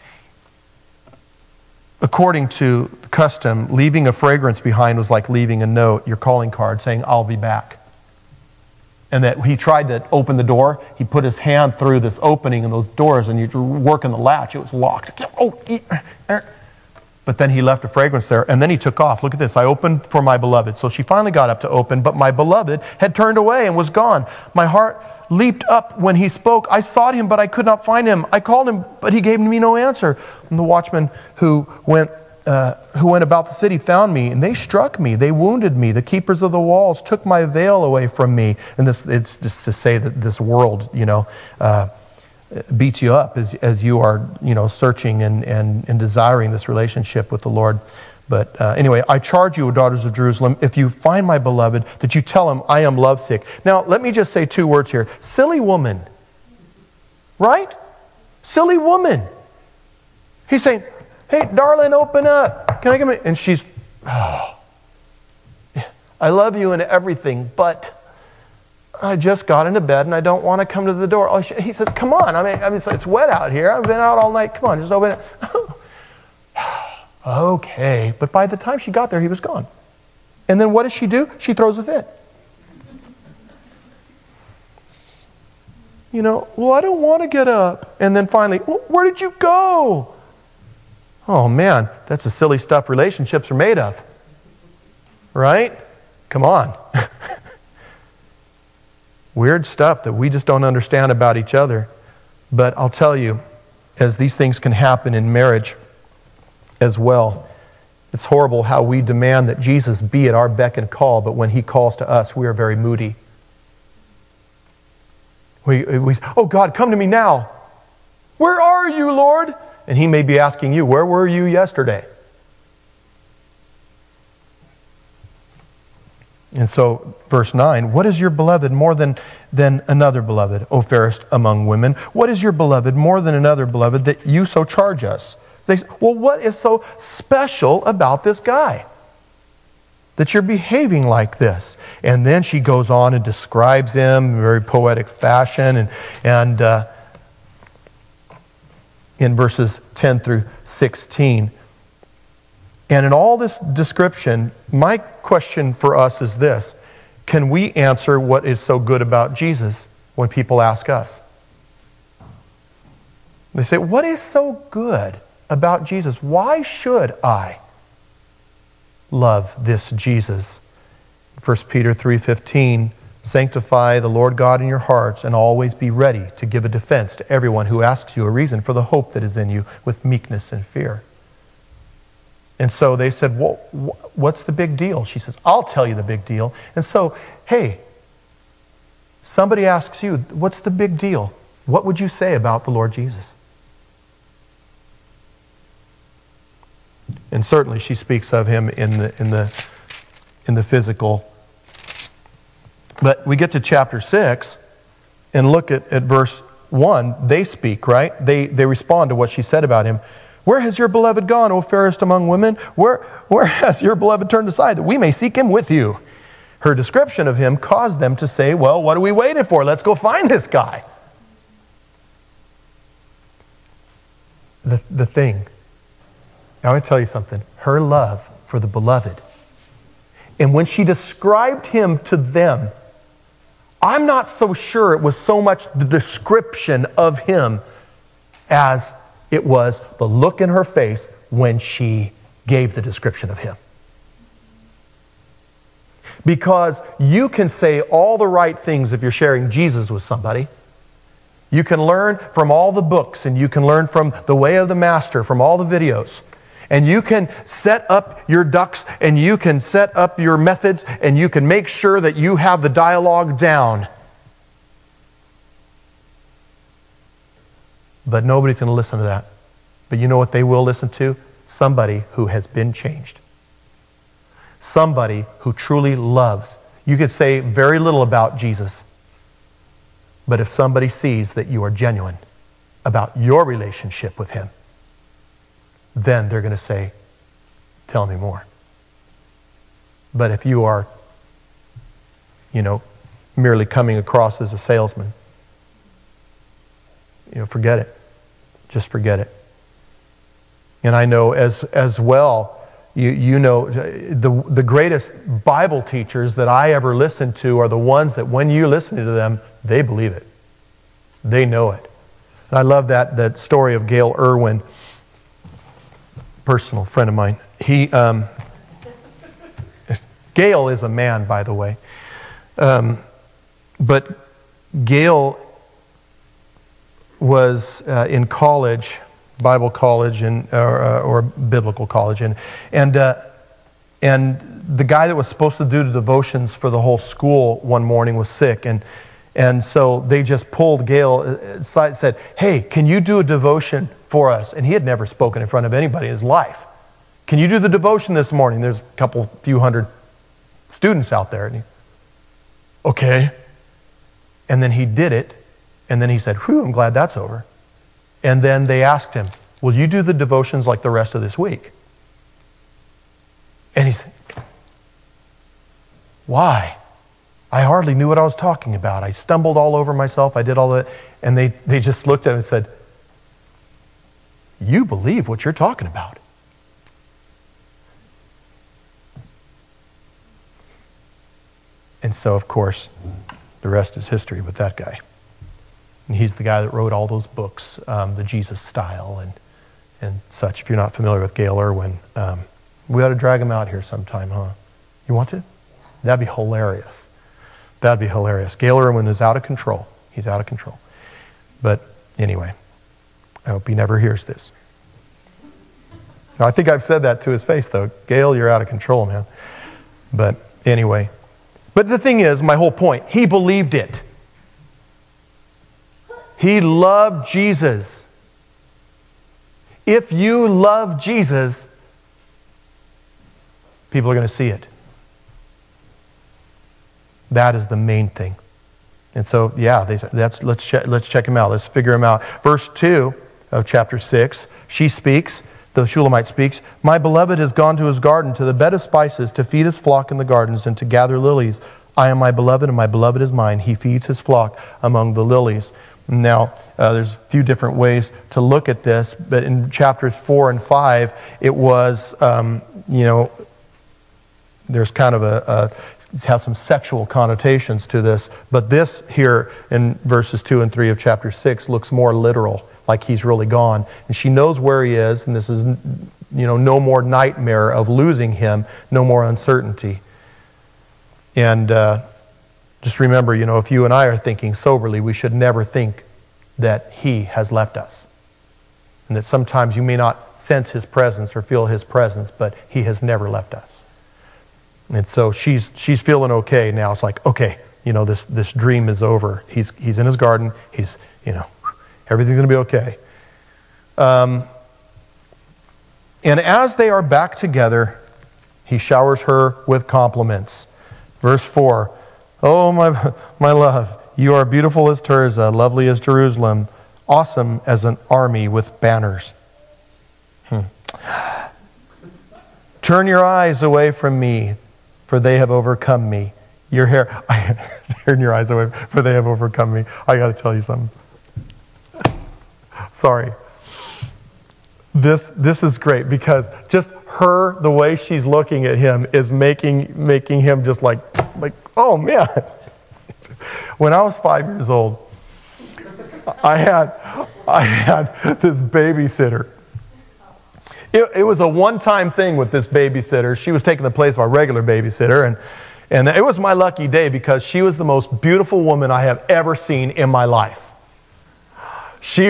according to custom, leaving a fragrance behind was like leaving a note, your calling card, saying, I'll be back. And that he tried to open the door. He put his hand through this opening in those doors, and you're working the latch. It was locked. Oh, but then he left a fragrance there, and then he took off. Look at this. I opened for my beloved. So she finally got up to open, but my beloved had turned away and was gone. My heart leaped up when he spoke. I sought him, but I could not find him. I called him, but he gave me no answer. And the watchmen who went uh, who went about the city found me, and they struck me. They wounded me. The keepers of the walls took my veil away from me. And this, it's just to say that this world, you know, uh, beats you up as, as you are, you know, searching and, and, and desiring this relationship with the Lord. But uh, anyway, I charge you, daughters of Jerusalem, if you find my beloved, that you tell him I am lovesick. Now, let me just say two words here. Silly woman. Right? Silly woman. He's saying, hey, darling, open up. Can I come in? And she's, oh, I love you and everything, but I just got into bed and I don't want to come to the door. Oh, he says, come on. I mean, I mean it's, it's wet out here. I've been out all night. Come on, just open it. Okay. But by the time she got there, he was gone. And then what does she do? She throws a fit. You know, well, I don't want to get up. And then finally, well, where did you go? Oh, man, that's the silly stuff relationships are made of. Right? Come on. Weird stuff that we just don't understand about each other. But I'll tell you, as these things can happen in marriage as well, it's horrible how we demand that Jesus be at our beck and call, but when he calls to us, we are very moody. We, we say, oh God, come to me now. Where are you, Lord? And he may be asking you, where were you yesterday? And so, verse nine, what is your beloved more than, than another beloved, O fairest among women? What is your beloved more than another beloved that you so charge us? They say, well, what is so special about this guy that you're behaving like this? And then she goes on and describes him in very poetic fashion. And, and uh, in verses ten through sixteen. And in all this description, my question for us is this. Can we answer what is so good about Jesus when people ask us? They say, what is so good about Jesus? Why should I love this Jesus? First Peter three fifteen, sanctify the Lord God in your hearts and always be ready to give a defense to everyone who asks you a reason for the hope that is in you with meekness and fear. And so they said, well, what's the big deal? She says, I'll tell you the big deal. And so, hey, somebody asks you, what's the big deal? What would you say about the Lord Jesus? And certainly she speaks of him in the in the in the physical. But we get to chapter six and look at, at verse one. They speak, right? They they respond to what she said about him. Where has your beloved gone, O fairest among women? Where, where has your beloved turned aside, that we may seek him with you? Her description of him caused them to say, well, what are we waiting for? Let's go find this guy. The, the thing. Now, I want to tell you something. Her love for the beloved. And when she described him to them, I'm not so sure it was so much the description of him as it was the look in her face when she gave the description of him. Because you can say all the right things if you're sharing Jesus with somebody. You can learn from all the books, and you can learn from the way of the master, from all the videos. And you can set up your ducks, and you can set up your methods, and you can make sure that you have the dialogue down. But nobody's going to listen to that. But you know what they will listen to? Somebody who has been changed. Somebody who truly loves. You could say very little about Jesus, But if somebody sees that you are genuine about your relationship with him, then they're going to say, tell me more. But if you are, you know, merely coming across as a salesman, you know, forget it. Just forget it. And I know as as well, you you know, the the greatest Bible teachers that I ever listened to are the ones that when you listen to them, they believe it. They know it. And I love that that story of Gail Irwin, personal friend of mine. He um, Gail is a man, by the way. Um, but Gail was uh, in college, Bible college, and or, uh, or biblical college, and and uh, and the guy that was supposed to do the devotions for the whole school one morning was sick, and and so they just pulled Gail aside, said, "Hey, can you do a devotion for us?" And he had never spoken in front of anybody in his life. "Can you do the devotion this morning?" There's a couple, few hundred students out there, and he, okay, and then he did it. And then he said, whew, I'm glad that's over. And then they asked him, will you do the devotions like the rest of this week? And he said, why? I hardly knew what I was talking about. I stumbled all over myself. I did all that. And they, they just looked at him and said, you believe what you're talking about. And so, of course, the rest is history with that guy. And he's the guy that wrote all those books, um, the Jesus Style and and such. If you're not familiar with Gail Irwin, um, we ought to drag him out here sometime, huh? You want to? That'd be hilarious. That'd be hilarious. Gail Irwin is out of control. He's out of control. But anyway, I hope he never hears this. Now, I think I've said that to his face, though. Gail, you're out of control, man. But anyway. But the thing is, my whole point, he believed it. He loved Jesus. If you love Jesus, people are going to see it. That is the main thing. And so, yeah, they said, that's, let's, check, let's check him out. Let's figure him out. Verse two of chapter six, she speaks, the Shulamite speaks, my beloved has gone to his garden, to the bed of spices, to feed his flock in the gardens, and to gather lilies. I am my beloved, and my beloved is mine. He feeds his flock among the lilies. Now, uh, there's a few different ways to look at this, but in chapters four and five, it was, um, you know, there's kind of a, a, it has some sexual connotations to this, but this here in verses two and three of chapter six looks more literal, like he's really gone. And she knows where he is, and this is, you know, no more nightmare of losing him, no more uncertainty. And uh, just remember, you know, if you and I are thinking soberly, we should never think that he has left us. And that sometimes you may not sense his presence or feel his presence, but he has never left us. And so she's she's feeling okay now. It's like, okay, you know, this this dream is over. He's he's in his garden. He's, you know, everything's going to be okay. Um, and as they are back together, he showers her with compliments. Verse four, oh, my my love, you are beautiful as Tirzah, lovely as Jerusalem, awesome as an army with banners. Hmm. Turn your eyes away from me, for they have overcome me. Your hair, I, turn your eyes away, for they have overcome me. I got to tell you something. Sorry. This this is great because just her, the way she's looking at him is making making him just like like oh man. When I was five years old, I had I had this babysitter. It, it was a one-time thing with this babysitter. She was taking the place of our regular babysitter, and and it was my lucky day because she was the most beautiful woman I have ever seen in my life. She.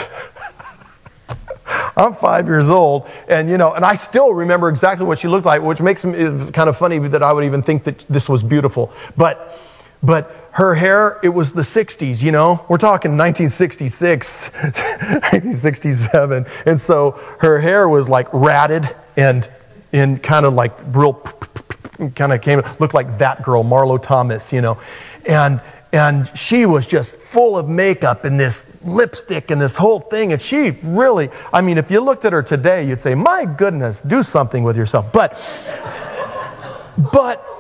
I'm five years old, and you know, and I still remember exactly what she looked like, which makes it kind of funny that I would even think that this was beautiful. But, but her hair, it was the sixties, you know. We're talking nineteen sixty-six, nineteen sixty-seven, and so her hair was like ratted and and kind of like real, kind of came looked like that girl, Marlo Thomas, you know, and And she was just full of makeup and this lipstick and this whole thing. And she really, I mean, if you looked at her today, you'd say, my goodness, do something with yourself. But, but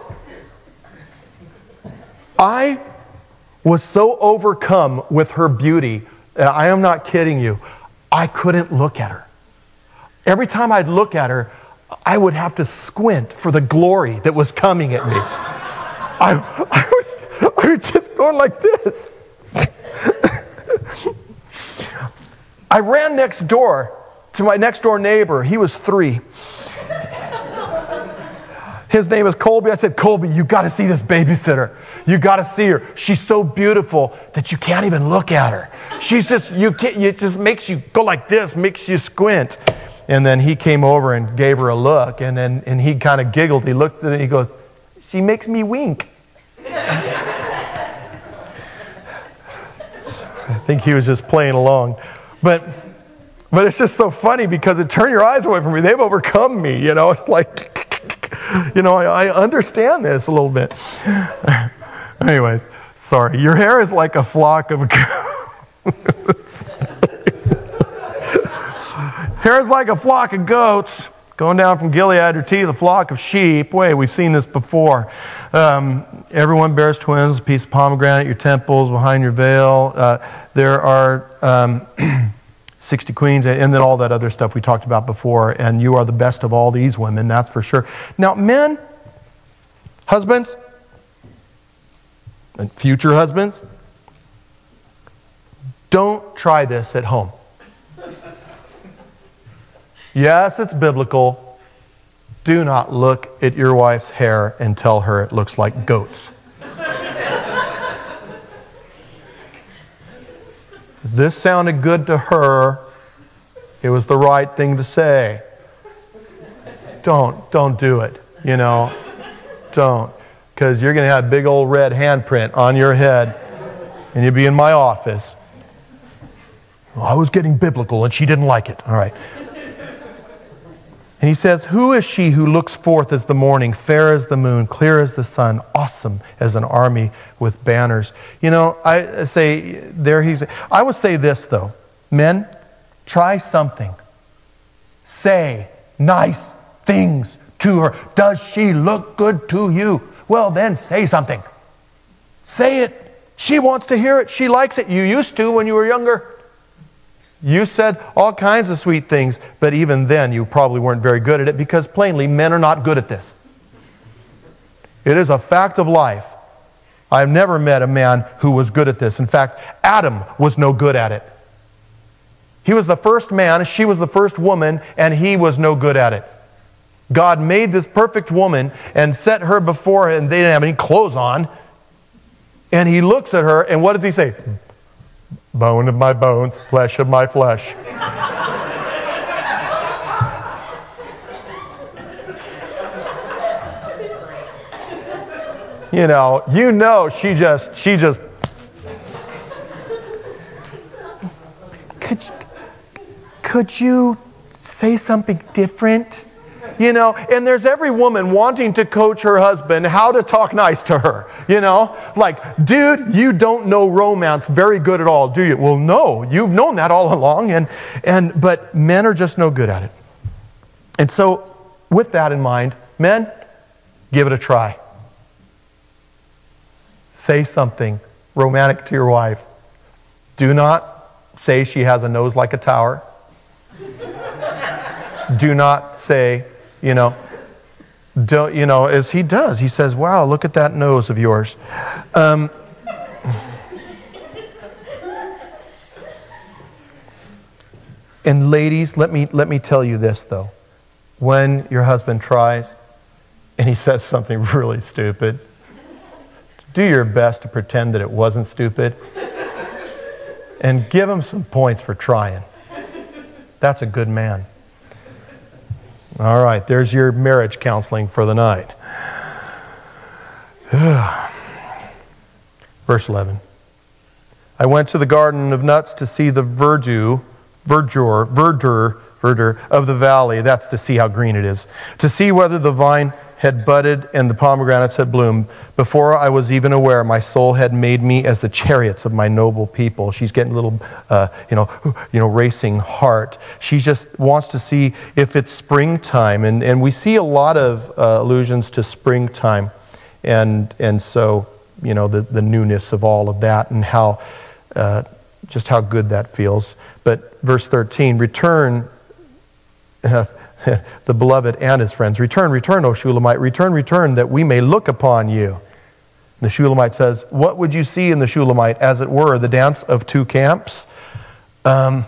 I was so overcome with her beauty, I am not kidding you, I couldn't look at her. Every time I'd look at her, I would have to squint for the glory that was coming at me. I, I, was, I was just going like this. I ran next door to my next door neighbor. He was three. His name is Colby. I said, Colby, you got to see this babysitter. You got to see her. She's so beautiful that you can't even look at her. She's just, you can't, it just makes you go like this, makes you squint. And then he came over and gave her a look, and then and he kind of giggled. He looked at it and he goes, she makes me wink. I think he was just playing along. But but it's just so funny because it turned your eyes away from me. They've overcome me, you know. It's like, you know, I, I understand this a little bit. Anyways, sorry. Your hair is like a flock of goats. Hair is like a flock of goats going down from Gilead to tee the flock of sheep. Wait, we've seen this before. Um, everyone bears twins, a piece of pomegranate at your temples, behind your veil. Uh, there are um, sixty queens, and then all that other stuff we talked about before. And you are the best of all these women, that's for sure. Now, men, husbands, and future husbands, don't try this at home. Yes, it's biblical. Do not look at your wife's hair and tell her it looks like goats. This sounded good to her. It was the right thing to say. Don't, don't do it, you know. Don't. Because you're going to have a big old red handprint on your head and you'll be in my office. Well, I was getting biblical and she didn't like it. All right. And he says, who is she who looks forth as the morning, fair as the moon, clear as the sun, awesome as an army with banners? You know, I say, there he's, I would say this though, men, try something. Say nice things to her. Does she look good to you? Well, then say something. Say it. She wants to hear it. She likes it. You used to when you were younger. You said all kinds of sweet things, but even then you probably weren't very good at it because plainly men are not good at this. It is a fact of life. I've never met a man who was good at this. In fact, Adam was no good at it. He was the first man, she was the first woman, and he was no good at it. God made this perfect woman and set her before him, and they didn't have any clothes on. And he looks at her, and what does he say? Bone of my bones, flesh of my flesh. You know, you know, she just, she just. Could, could you say something different? You know, and there's every woman wanting to coach her husband how to talk nice to her. You know, like, dude, you don't know romance very good at all, do you? Well, no, you've known that all along, and and but men are just no good at it. And so, with that in mind, men, give it a try. Say something romantic to your wife. Do not say she has a nose like a tower. Do not say, you know, don't, you know, as he does. He says, wow, look at that nose of yours. Um, and ladies, let me, let me tell you this, though. When your husband tries and he says something really stupid, do your best to pretend that it wasn't stupid and give him some points for trying. That's a good man. All right, there's your marriage counseling for the night. Verse eleven. I went to the garden of nuts to see the verdure, verdure, verdure, verdure of the valley. That's to see how green it is. To see whether the vine had budded and the pomegranates had bloomed. Before I was even aware, my soul had made me as the chariots of my noble people. She's getting a little, uh, you know, you know, racing heart. She just wants to see if it's springtime. And, and we see a lot of uh, allusions to springtime. And, and so, you know, the, the newness of all of that and how, uh, just how good that feels. But verse thirteen, return, uh, the beloved and his friends. Return, return, O Shulamite. Return, return, that we may look upon you. And the Shulamite says, what would you see in the Shulamite? As it were, the dance of two camps? Um,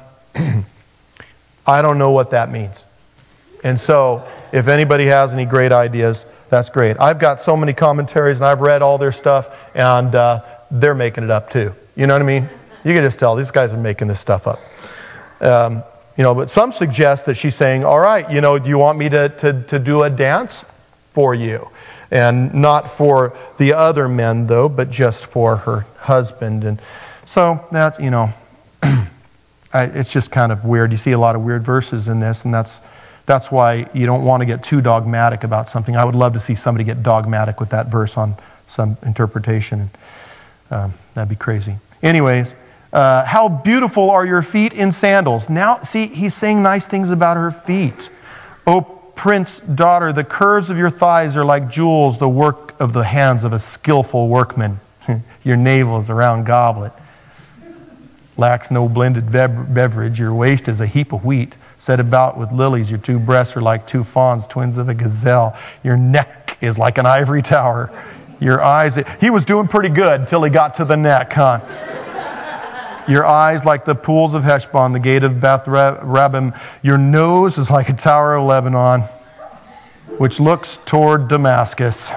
I don't know what that means. And so, if anybody has any great ideas, that's great. I've got so many commentaries, and I've read all their stuff, and uh, they're making it up too. You know what I mean? You can just tell, these guys are making this stuff up. Um, You know, but some suggest that she's saying, all right, you know, do you want me to, to, to do a dance for you? And not for the other men, though, but just for her husband. And so that, you know, I, it's just kind of weird. You see a lot of weird verses in this, and that's that's why you don't want to get too dogmatic about something. I would love to see somebody get dogmatic with that verse on some interpretation. Um, that'd be crazy. Anyways, Uh, how beautiful are your feet in sandals. Now, see, he's saying nice things about her feet. O prince daughter, the curves of your thighs are like jewels, the work of the hands of a skillful workman. Your navel is a round goblet. Lacks no blended bev- beverage. Your waist is a heap of wheat. Set about with lilies, your two breasts are like two fawns, twins of a gazelle. Your neck is like an ivory tower. Your eyes, he was doing pretty good until he got to the neck, huh? Your eyes like the pools of Heshbon, the gate of Beth Rabbim. Your nose is like a tower of Lebanon, which looks toward Damascus.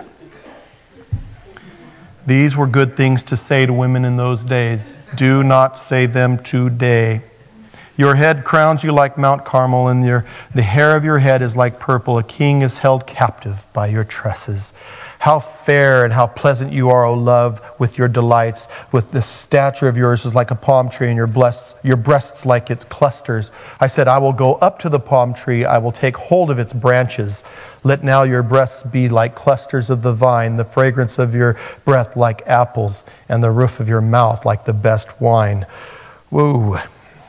These were good things to say to women in those days. Do not say them today. Your head crowns you like Mount Carmel, and your, the hair of your head is like purple. A king is held captive by your tresses. How fair and how pleasant you are, O love, with your delights. With the stature of yours is like a palm tree, and your, bless, your breasts like its clusters. I said, I will go up to the palm tree. I will take hold of its branches. Let now your breasts be like clusters of the vine, the fragrance of your breath like apples, and the roof of your mouth like the best wine. Woo.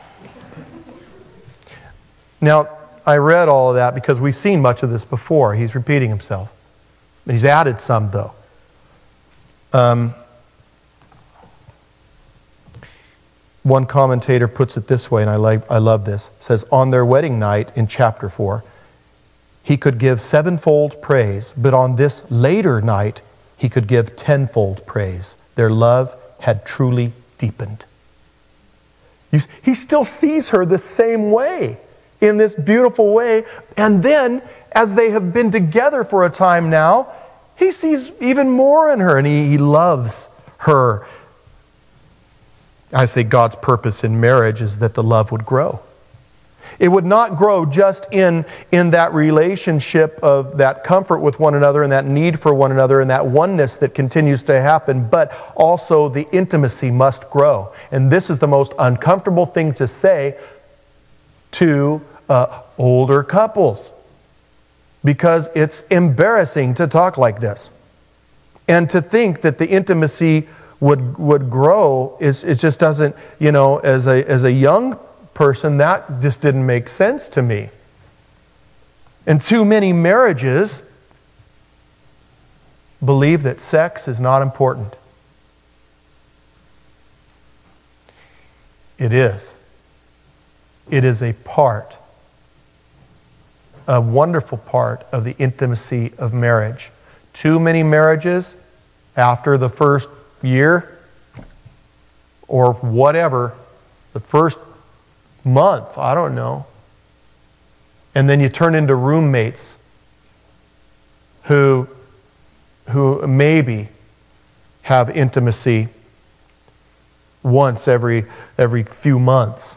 Now, I read all of that because we've seen much of this before. He's repeating himself. He's added some, though. Um, one commentator puts it this way, and I, like, I love this. It says, on their wedding night in chapter four, he could give sevenfold praise, but on this later night, he could give tenfold praise. Their love had truly deepened. You, he still sees her the same way, in this beautiful way, and then, as they have been together for a time now, he sees even more in her, and he, he loves her. I say God's purpose in marriage is that the love would grow. It would not grow just in, in that relationship of that comfort with one another and that need for one another and that oneness that continues to happen, but also the intimacy must grow. And this is the most uncomfortable thing to say to uh, older couples, because it's embarrassing to talk like this. And to think that the intimacy would would grow is it just doesn't, you know, as a as a young person, that just didn't make sense to me. And too many marriages believe that sex is not important. It is. It is a part, a wonderful part of the intimacy of marriage. Too many marriages, after the first year or whatever, the first month, I don't know, and then you turn into roommates who, who maybe have intimacy once every every few months.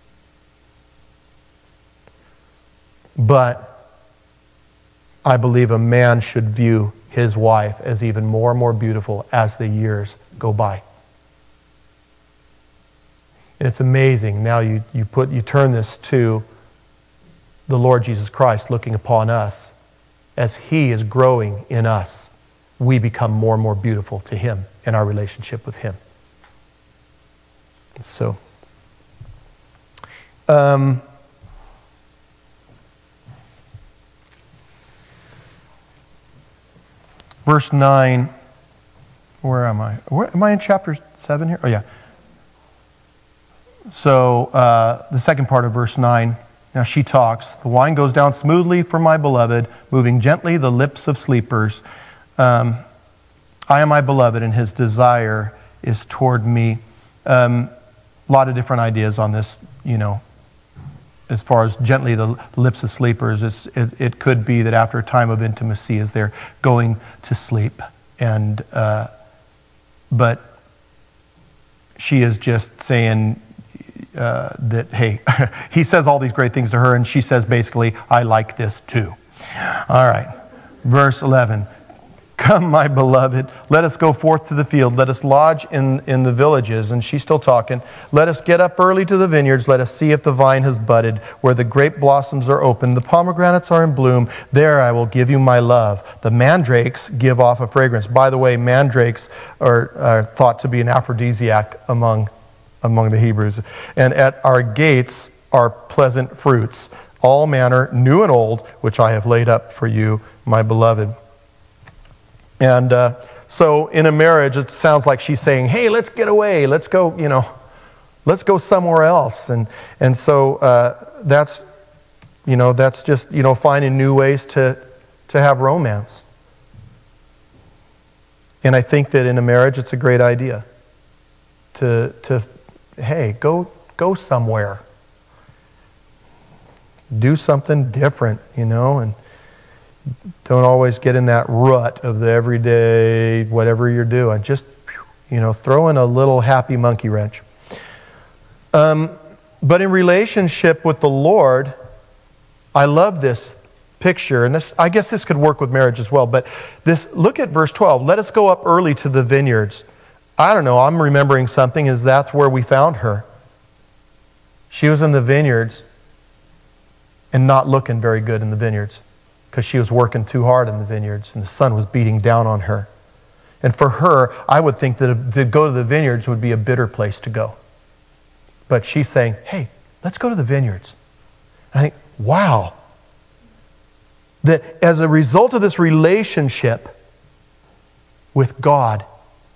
But I believe a man should view his wife as even more and more beautiful as the years go by. And it's amazing. Now you, you put you turn this to the Lord Jesus Christ looking upon us as He is growing in us, we become more and more beautiful to Him in our relationship with Him. So, um, verse nine, where am I? Where, am I in chapter seven here? Oh, yeah. So, uh, the second part of verse nine, now she talks. The wine goes down smoothly for my beloved, moving gently the lips of sleepers. Um, I am my beloved, and his desire is toward me. Um, a lot of different ideas on this, you know, as far as gently the lips of sleepers. It's, it, it could be that after a time of intimacy, as they're going to sleep, and uh, but she is just saying uh, that, hey, he says all these great things to her, and she says basically, I like this too. All right, verse eleven. Come, my beloved, let us go forth to the field. Let us lodge in, in the villages. And she's still talking. Let us get up early to the vineyards. Let us see if the vine has budded, where the grape blossoms are open, the pomegranates are in bloom. There I will give you my love. The mandrakes give off a fragrance. By the way, mandrakes are, are thought to be an aphrodisiac among, among the Hebrews. And at our gates are pleasant fruits, all manner, new and old, which I have laid up for you, my beloved. And uh, so in a marriage, it sounds like she's saying, hey, let's get away. Let's go, you know, let's go somewhere else. And and so uh, that's, you know, that's just, you know, finding new ways to, to have romance. And I think that in a marriage, it's a great idea to, to hey, go go somewhere. Do something different, you know, and don't always get in that rut of the everyday, whatever you're doing. Just, you know, throw in a little happy monkey wrench. Um, but in relationship with the Lord, I love this picture, and this, I guess this could work with marriage as well. But this, look at verse twelve. Let us go up early to the vineyards. I don't know, I'm remembering something, is that's where we found her. She was in the vineyards and not looking very good in the vineyards, because she was working too hard in the vineyards and the sun was beating down on her. And for her, I would think that to go to the vineyards would be a bitter place to go. But she's saying, hey, let's go to the vineyards. And I think, wow. That as a result of this relationship with God,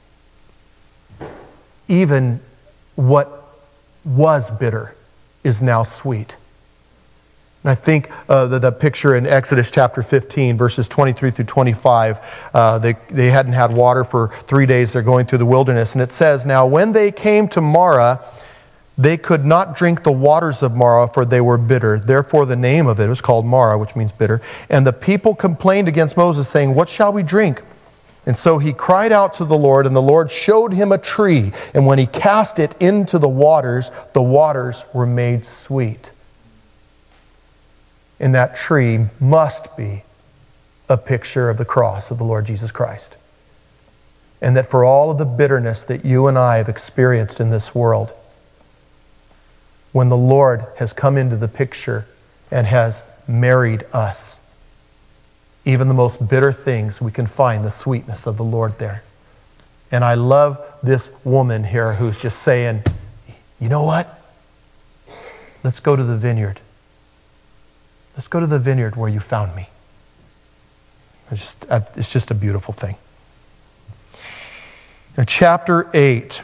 even what was bitter is now sweet. And I think uh, the, the picture in Exodus chapter fifteen, verses twenty-three through twenty-five, uh, they, they hadn't had water for three days. They're going through the wilderness. And it says, now when they came to Marah, they could not drink the waters of Marah, for they were bitter. Therefore the name of it was called Marah, which means bitter. And the people complained against Moses, saying, what shall we drink? And so he cried out to the Lord, and the Lord showed him a tree. And when he cast it into the waters, the waters were made sweet. And that tree must be a picture of the cross of the Lord Jesus Christ. And that for all of the bitterness that you and I have experienced in this world, when the Lord has come into the picture and has married us, even the most bitter things, we can find the sweetness of the Lord there. And I love this woman here who's just saying, you know what? Let's go to the vineyard. Let's go to the vineyard where you found me. It's just, it's just a beautiful thing. Now, chapter eight.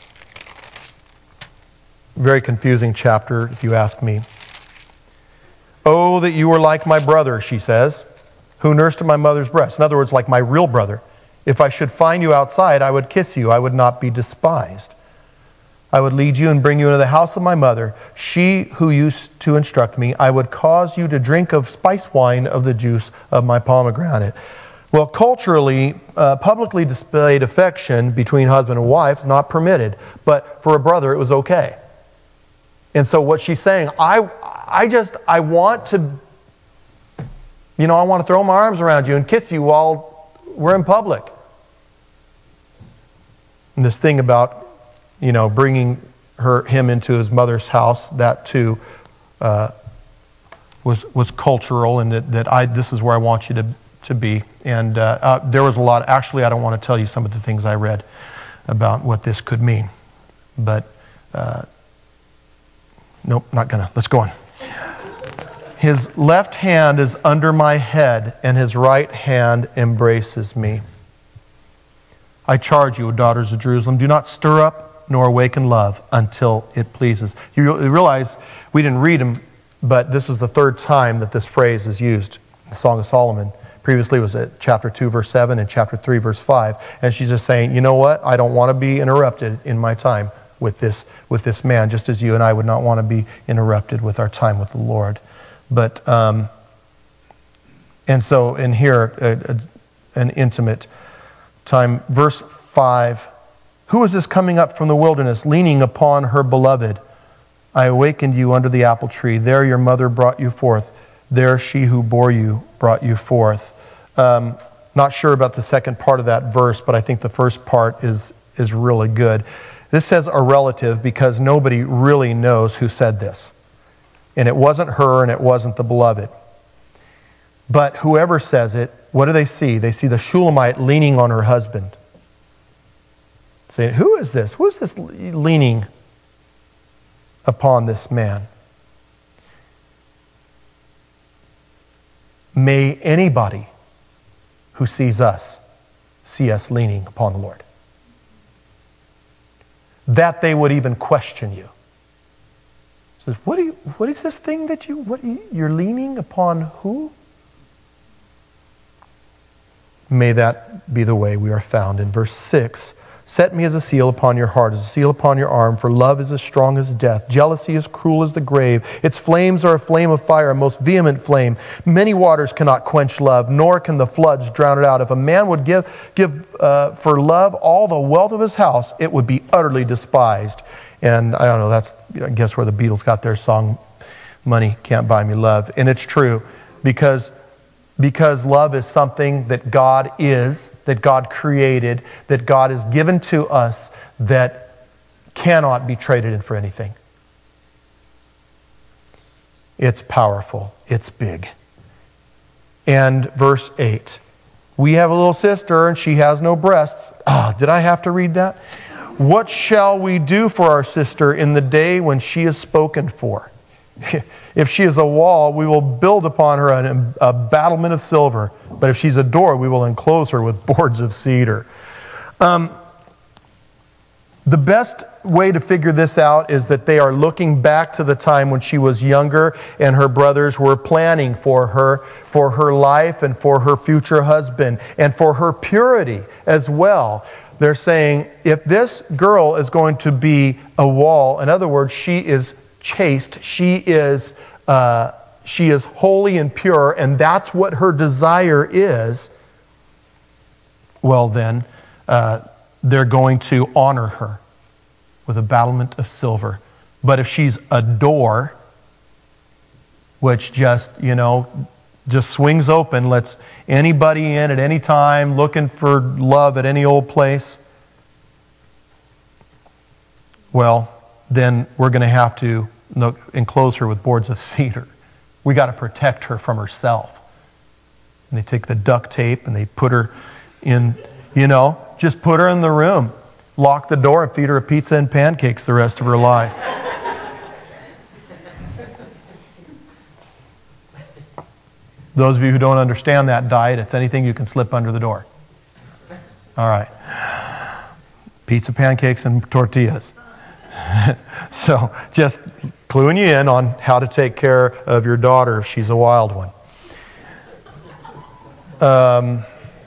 Very confusing chapter, if you ask me. Oh, that you were like my brother, she says, who nursed in my mother's breast. In other words, like my real brother. If I should find you outside, I would kiss you. I would not be despised. I would lead you and bring you into the house of my mother, she who used to instruct me. I would cause you to drink of spice wine of the juice of my pomegranate. Well, culturally, uh, publicly displayed affection between husband and wife is not permitted. But for a brother, it was okay. And so what she's saying, I, I just, I want to, you know, I want to throw my arms around you and kiss you while we're in public. And this thing about, you know, bringing her, him into his mother's house, that too uh, was was cultural, and that, that I this is where I want you to to be. And uh, uh, there was a lot. Actually, I don't want to tell you some of the things I read about what this could mean. But, uh, nope, not gonna. Let's go on. His left hand is under my head, and his right hand embraces me. I charge you, O daughters of Jerusalem, do not stir up nor awaken love until it pleases. You realize we didn't read them, but this is the third time that this phrase is used in the Song of Solomon. Previously it was at chapter two, verse seven, and chapter three, verse five. And she's just saying, you know what? I don't want to be interrupted in my time with this, with this man, just as you and I would not want to be interrupted with our time with the Lord. But, um, and so in here, a, a, an intimate time. Verse five, who is this coming up from the wilderness, leaning upon her beloved? I awakened you under the apple tree. There your mother brought you forth. There she who bore you brought you forth. Um, not sure about the second part of that verse, but I think the first part is, is really good. This says a relative because nobody really knows who said this. And it wasn't her and it wasn't the beloved. But whoever says it, what do they see? They see the Shulamite leaning on her husband. Saying, who is this? Who is this leaning upon this man? May anybody who sees us see us leaning upon the Lord. That they would even question you. Says, what do you, what is this thing that you, what you, you're leaning upon who? May that be the way we are found. In verse six, set me as a seal upon your heart, as a seal upon your arm, for love is as strong as death. Jealousy is cruel as the grave. Its flames are a flame of fire, a most vehement flame. Many waters cannot quench love, nor can the floods drown it out. If a man would give, give uh, for love all the wealth of his house, it would be utterly despised. And I don't know, that's, I guess, where the Beatles got their song, Money Can't Buy Me Love. And it's true, because, because love is something that God is, that God created, that God has given to us, that cannot be traded in for anything. It's powerful. It's big. And verse eight. We have a little sister and she has no breasts. Ah, did I have to read that? What shall we do for our sister in the day when she is spoken for? If she is a wall, we will build upon her a, a battlement of silver. But if she's a door, we will enclose her with boards of cedar. Um, the best way to figure this out is that they are looking back to the time when she was younger and her brothers were planning for her, for her life and for her future husband and for her purity as well. They're saying, if this girl is going to be a wall, in other words, she is chaste, she is uh, she is holy and pure, and that's what her desire is, well then, uh, they're going to honor her with a battlement of silver. But if she's a door, which just, you know, just swings open, lets anybody in at any time, looking for love at any old place, well, then we're going to have to enclose her with boards of cedar. We got to protect her from herself. And they take the duct tape and they put her in, you know, just put her in the room, lock the door, and feed her a pizza and pancakes the rest of her life. Those of you who don't understand that diet, it's anything you can slip under the door. All right. Pizza, pancakes, and tortillas. So just cluing you in on how to take care of your daughter if she's a wild one. Um,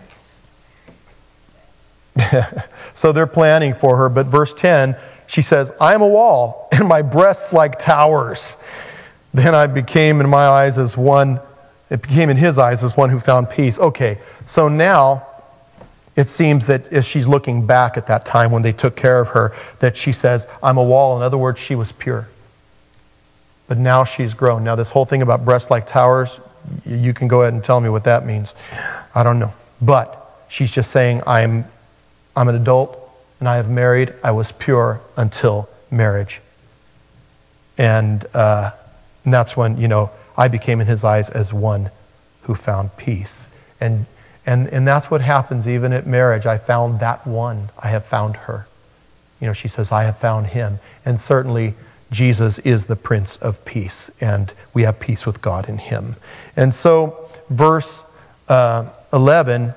so they're planning for her, but verse ten, she says, I am a wall, and my breasts like towers. Then I became in my eyes as one, it became in his eyes as one who found peace. Okay, so now it seems that as she's looking back at that time when they took care of her, that she says, I'm a wall. In other words, she was pure. But now she's grown. Now this whole thing about breasts like towers, you can go ahead and tell me what that means. I don't know. But she's just saying, I'm, I'm an adult and I have married. I was pure until marriage. And, uh, and that's when, you know, I became in his eyes as one who found peace. And, and, and that's what happens even at marriage. I found that one. I have found her. You know, she says, I have found him. And certainly Jesus is the Prince of Peace, and we have peace with God in him. And so, verse uh, eleven,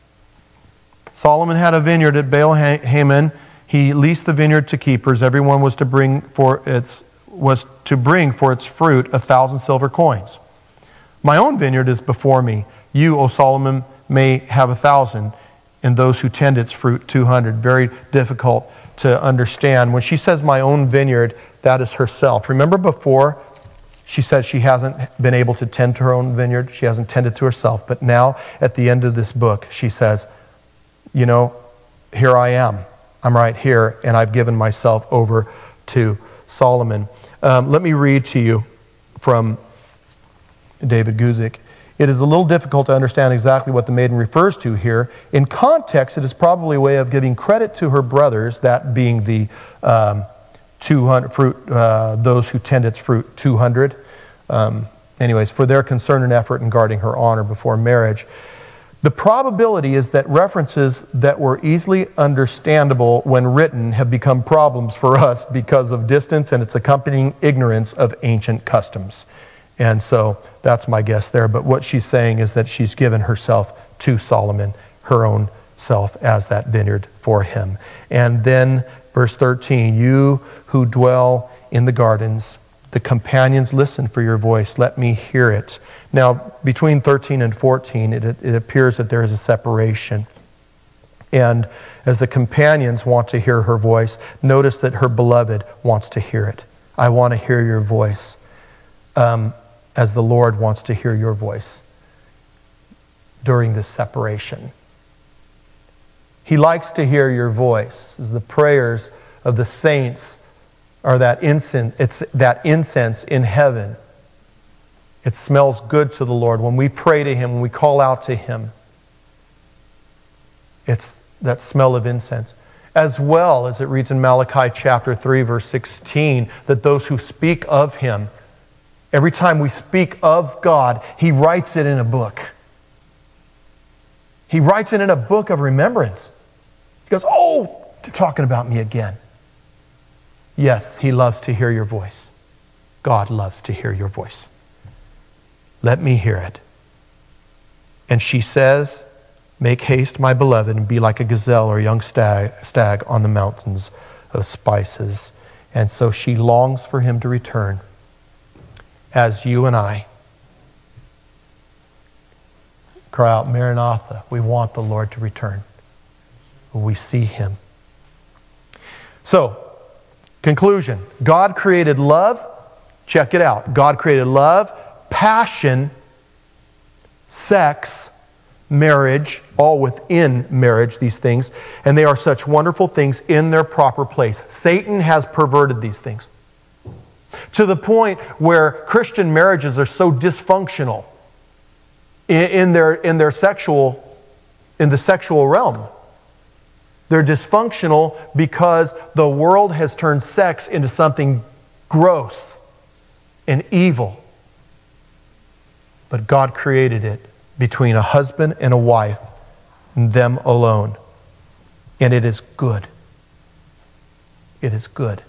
Solomon had a vineyard at Baal-Hamon. He leased the vineyard to keepers. Everyone was to bring for its was to bring for its fruit a thousand silver coins. My own vineyard is before me. You, O Solomon, may have a thousand, and those who tend its fruit two hundred. Very difficult to understand. When she says my own vineyard, that is herself. Remember before, she said she hasn't been able to tend to her own vineyard. She hasn't tended to herself. But now, at the end of this book, she says, you know, here I am. I'm right here, and I've given myself over to Solomon. Um, let me read to you from David Guzik. It is a little difficult to understand exactly what the maiden refers to here. In context, it is probably a way of giving credit to her brothers, that being the um, two hundred fruit, uh, those who tend its fruit, two hundred. Um, anyways, for their concern and effort in guarding her honor before marriage. The probability is that references that were easily understandable when written have become problems for us because of distance and its accompanying ignorance of ancient customs. And so that's my guess there. But what she's saying is that she's given herself to Solomon, her own self, as that vineyard for him. And then verse thirteen, you who dwell in the gardens, the companions listen for your voice. Let me hear it. Now, between thirteen and fourteen, it, it appears that there is a separation. And as the companions want to hear her voice, notice that her beloved wants to hear it. I want to hear your voice, um, as the Lord wants to hear your voice during this separation. He likes to hear your voice, as the prayers of the saints are that incense, it's that incense in heaven. It smells good to the Lord. When we pray to him, when we call out to him, it's that smell of incense. As well as it reads in Malachi chapter three, verse sixteen, that those who speak of him, every time we speak of God, he writes it in a book. He writes it in a book of remembrance. He goes, oh, they're talking about me again. Yes, he loves to hear your voice. God loves to hear your voice. Let me hear it. And she says, make haste, my beloved, and be like a gazelle or a young stag, stag on the mountains of spices. And so she longs for him to return, as you and I cry out, Maranatha, we want the Lord to return. We see him. So, conclusion. God created love. Check it out. God created love, passion, sex, marriage, all within marriage, these things. And they are such wonderful things in their proper place. Satan has perverted these things to the point where Christian marriages are so dysfunctional in, in their in their sexual in the sexual realm. They're dysfunctional because the world has turned sex into something gross and evil. But God created it between a husband and a wife, and them alone. And it is good. It is good.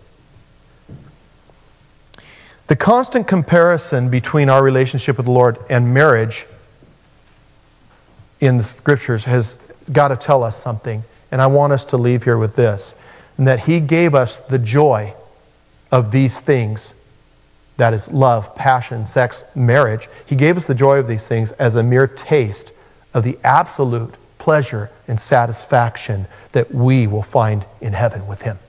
The constant comparison between our relationship with the Lord and marriage in the Scriptures has got to tell us something. And I want us to leave here with this, and that he gave us the joy of these things, that is love, passion, sex, marriage. He gave us the joy of these things as a mere taste of the absolute pleasure and satisfaction that we will find in heaven with him.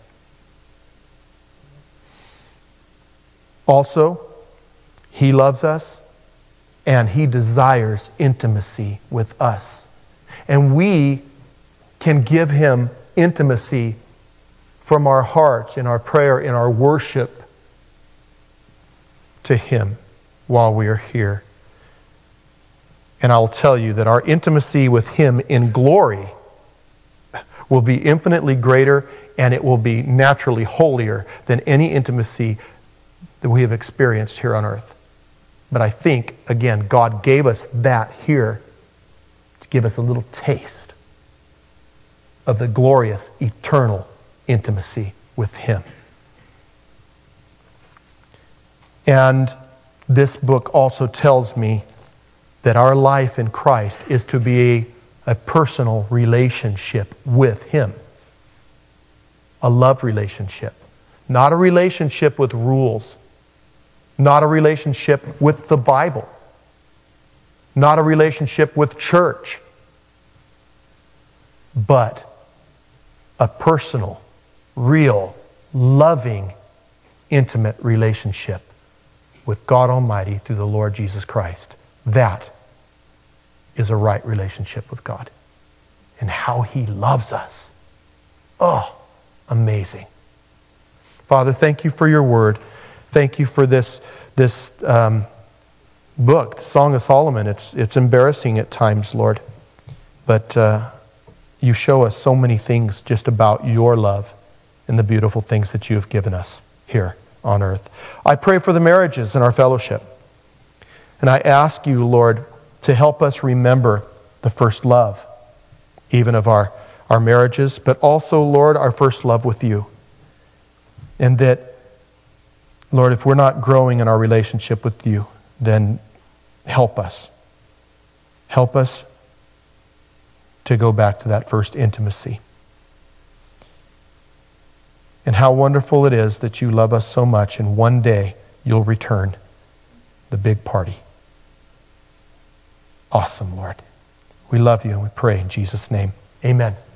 Also, he loves us and he desires intimacy with us. And we can give him intimacy from our hearts, in our prayer, in our worship to him while we are here. And I'll tell you that our intimacy with him in glory will be infinitely greater, and it will be naturally holier than any intimacy that we have experienced here on earth. But I think, again, God gave us that here give us a little taste of the glorious, eternal intimacy with him. And this book also tells me that our life in Christ is to be a personal relationship with him. A love relationship. Not a relationship with rules. Not a relationship with the Bible. Not a relationship with church. But a personal, real, loving, intimate relationship with God Almighty through the Lord Jesus Christ. That is a right relationship with God. And how he loves us. Oh, amazing. Father, thank you for your word. Thank you for this, this um, book, the Song of Solomon. It's, it's embarrassing at times, Lord. But uh, you show us so many things just about your love and the beautiful things that you have given us here on earth. I pray for the marriages in our fellowship. And I ask you, Lord, to help us remember the first love, even of our, our marriages, but also, Lord, our first love with you. And that, Lord, if we're not growing in our relationship with you, then help us. Help us to go back to that first intimacy. And how wonderful it is that you love us so much, and one day you'll return the big party. Awesome, Lord. We love you and we pray in Jesus' name. Amen.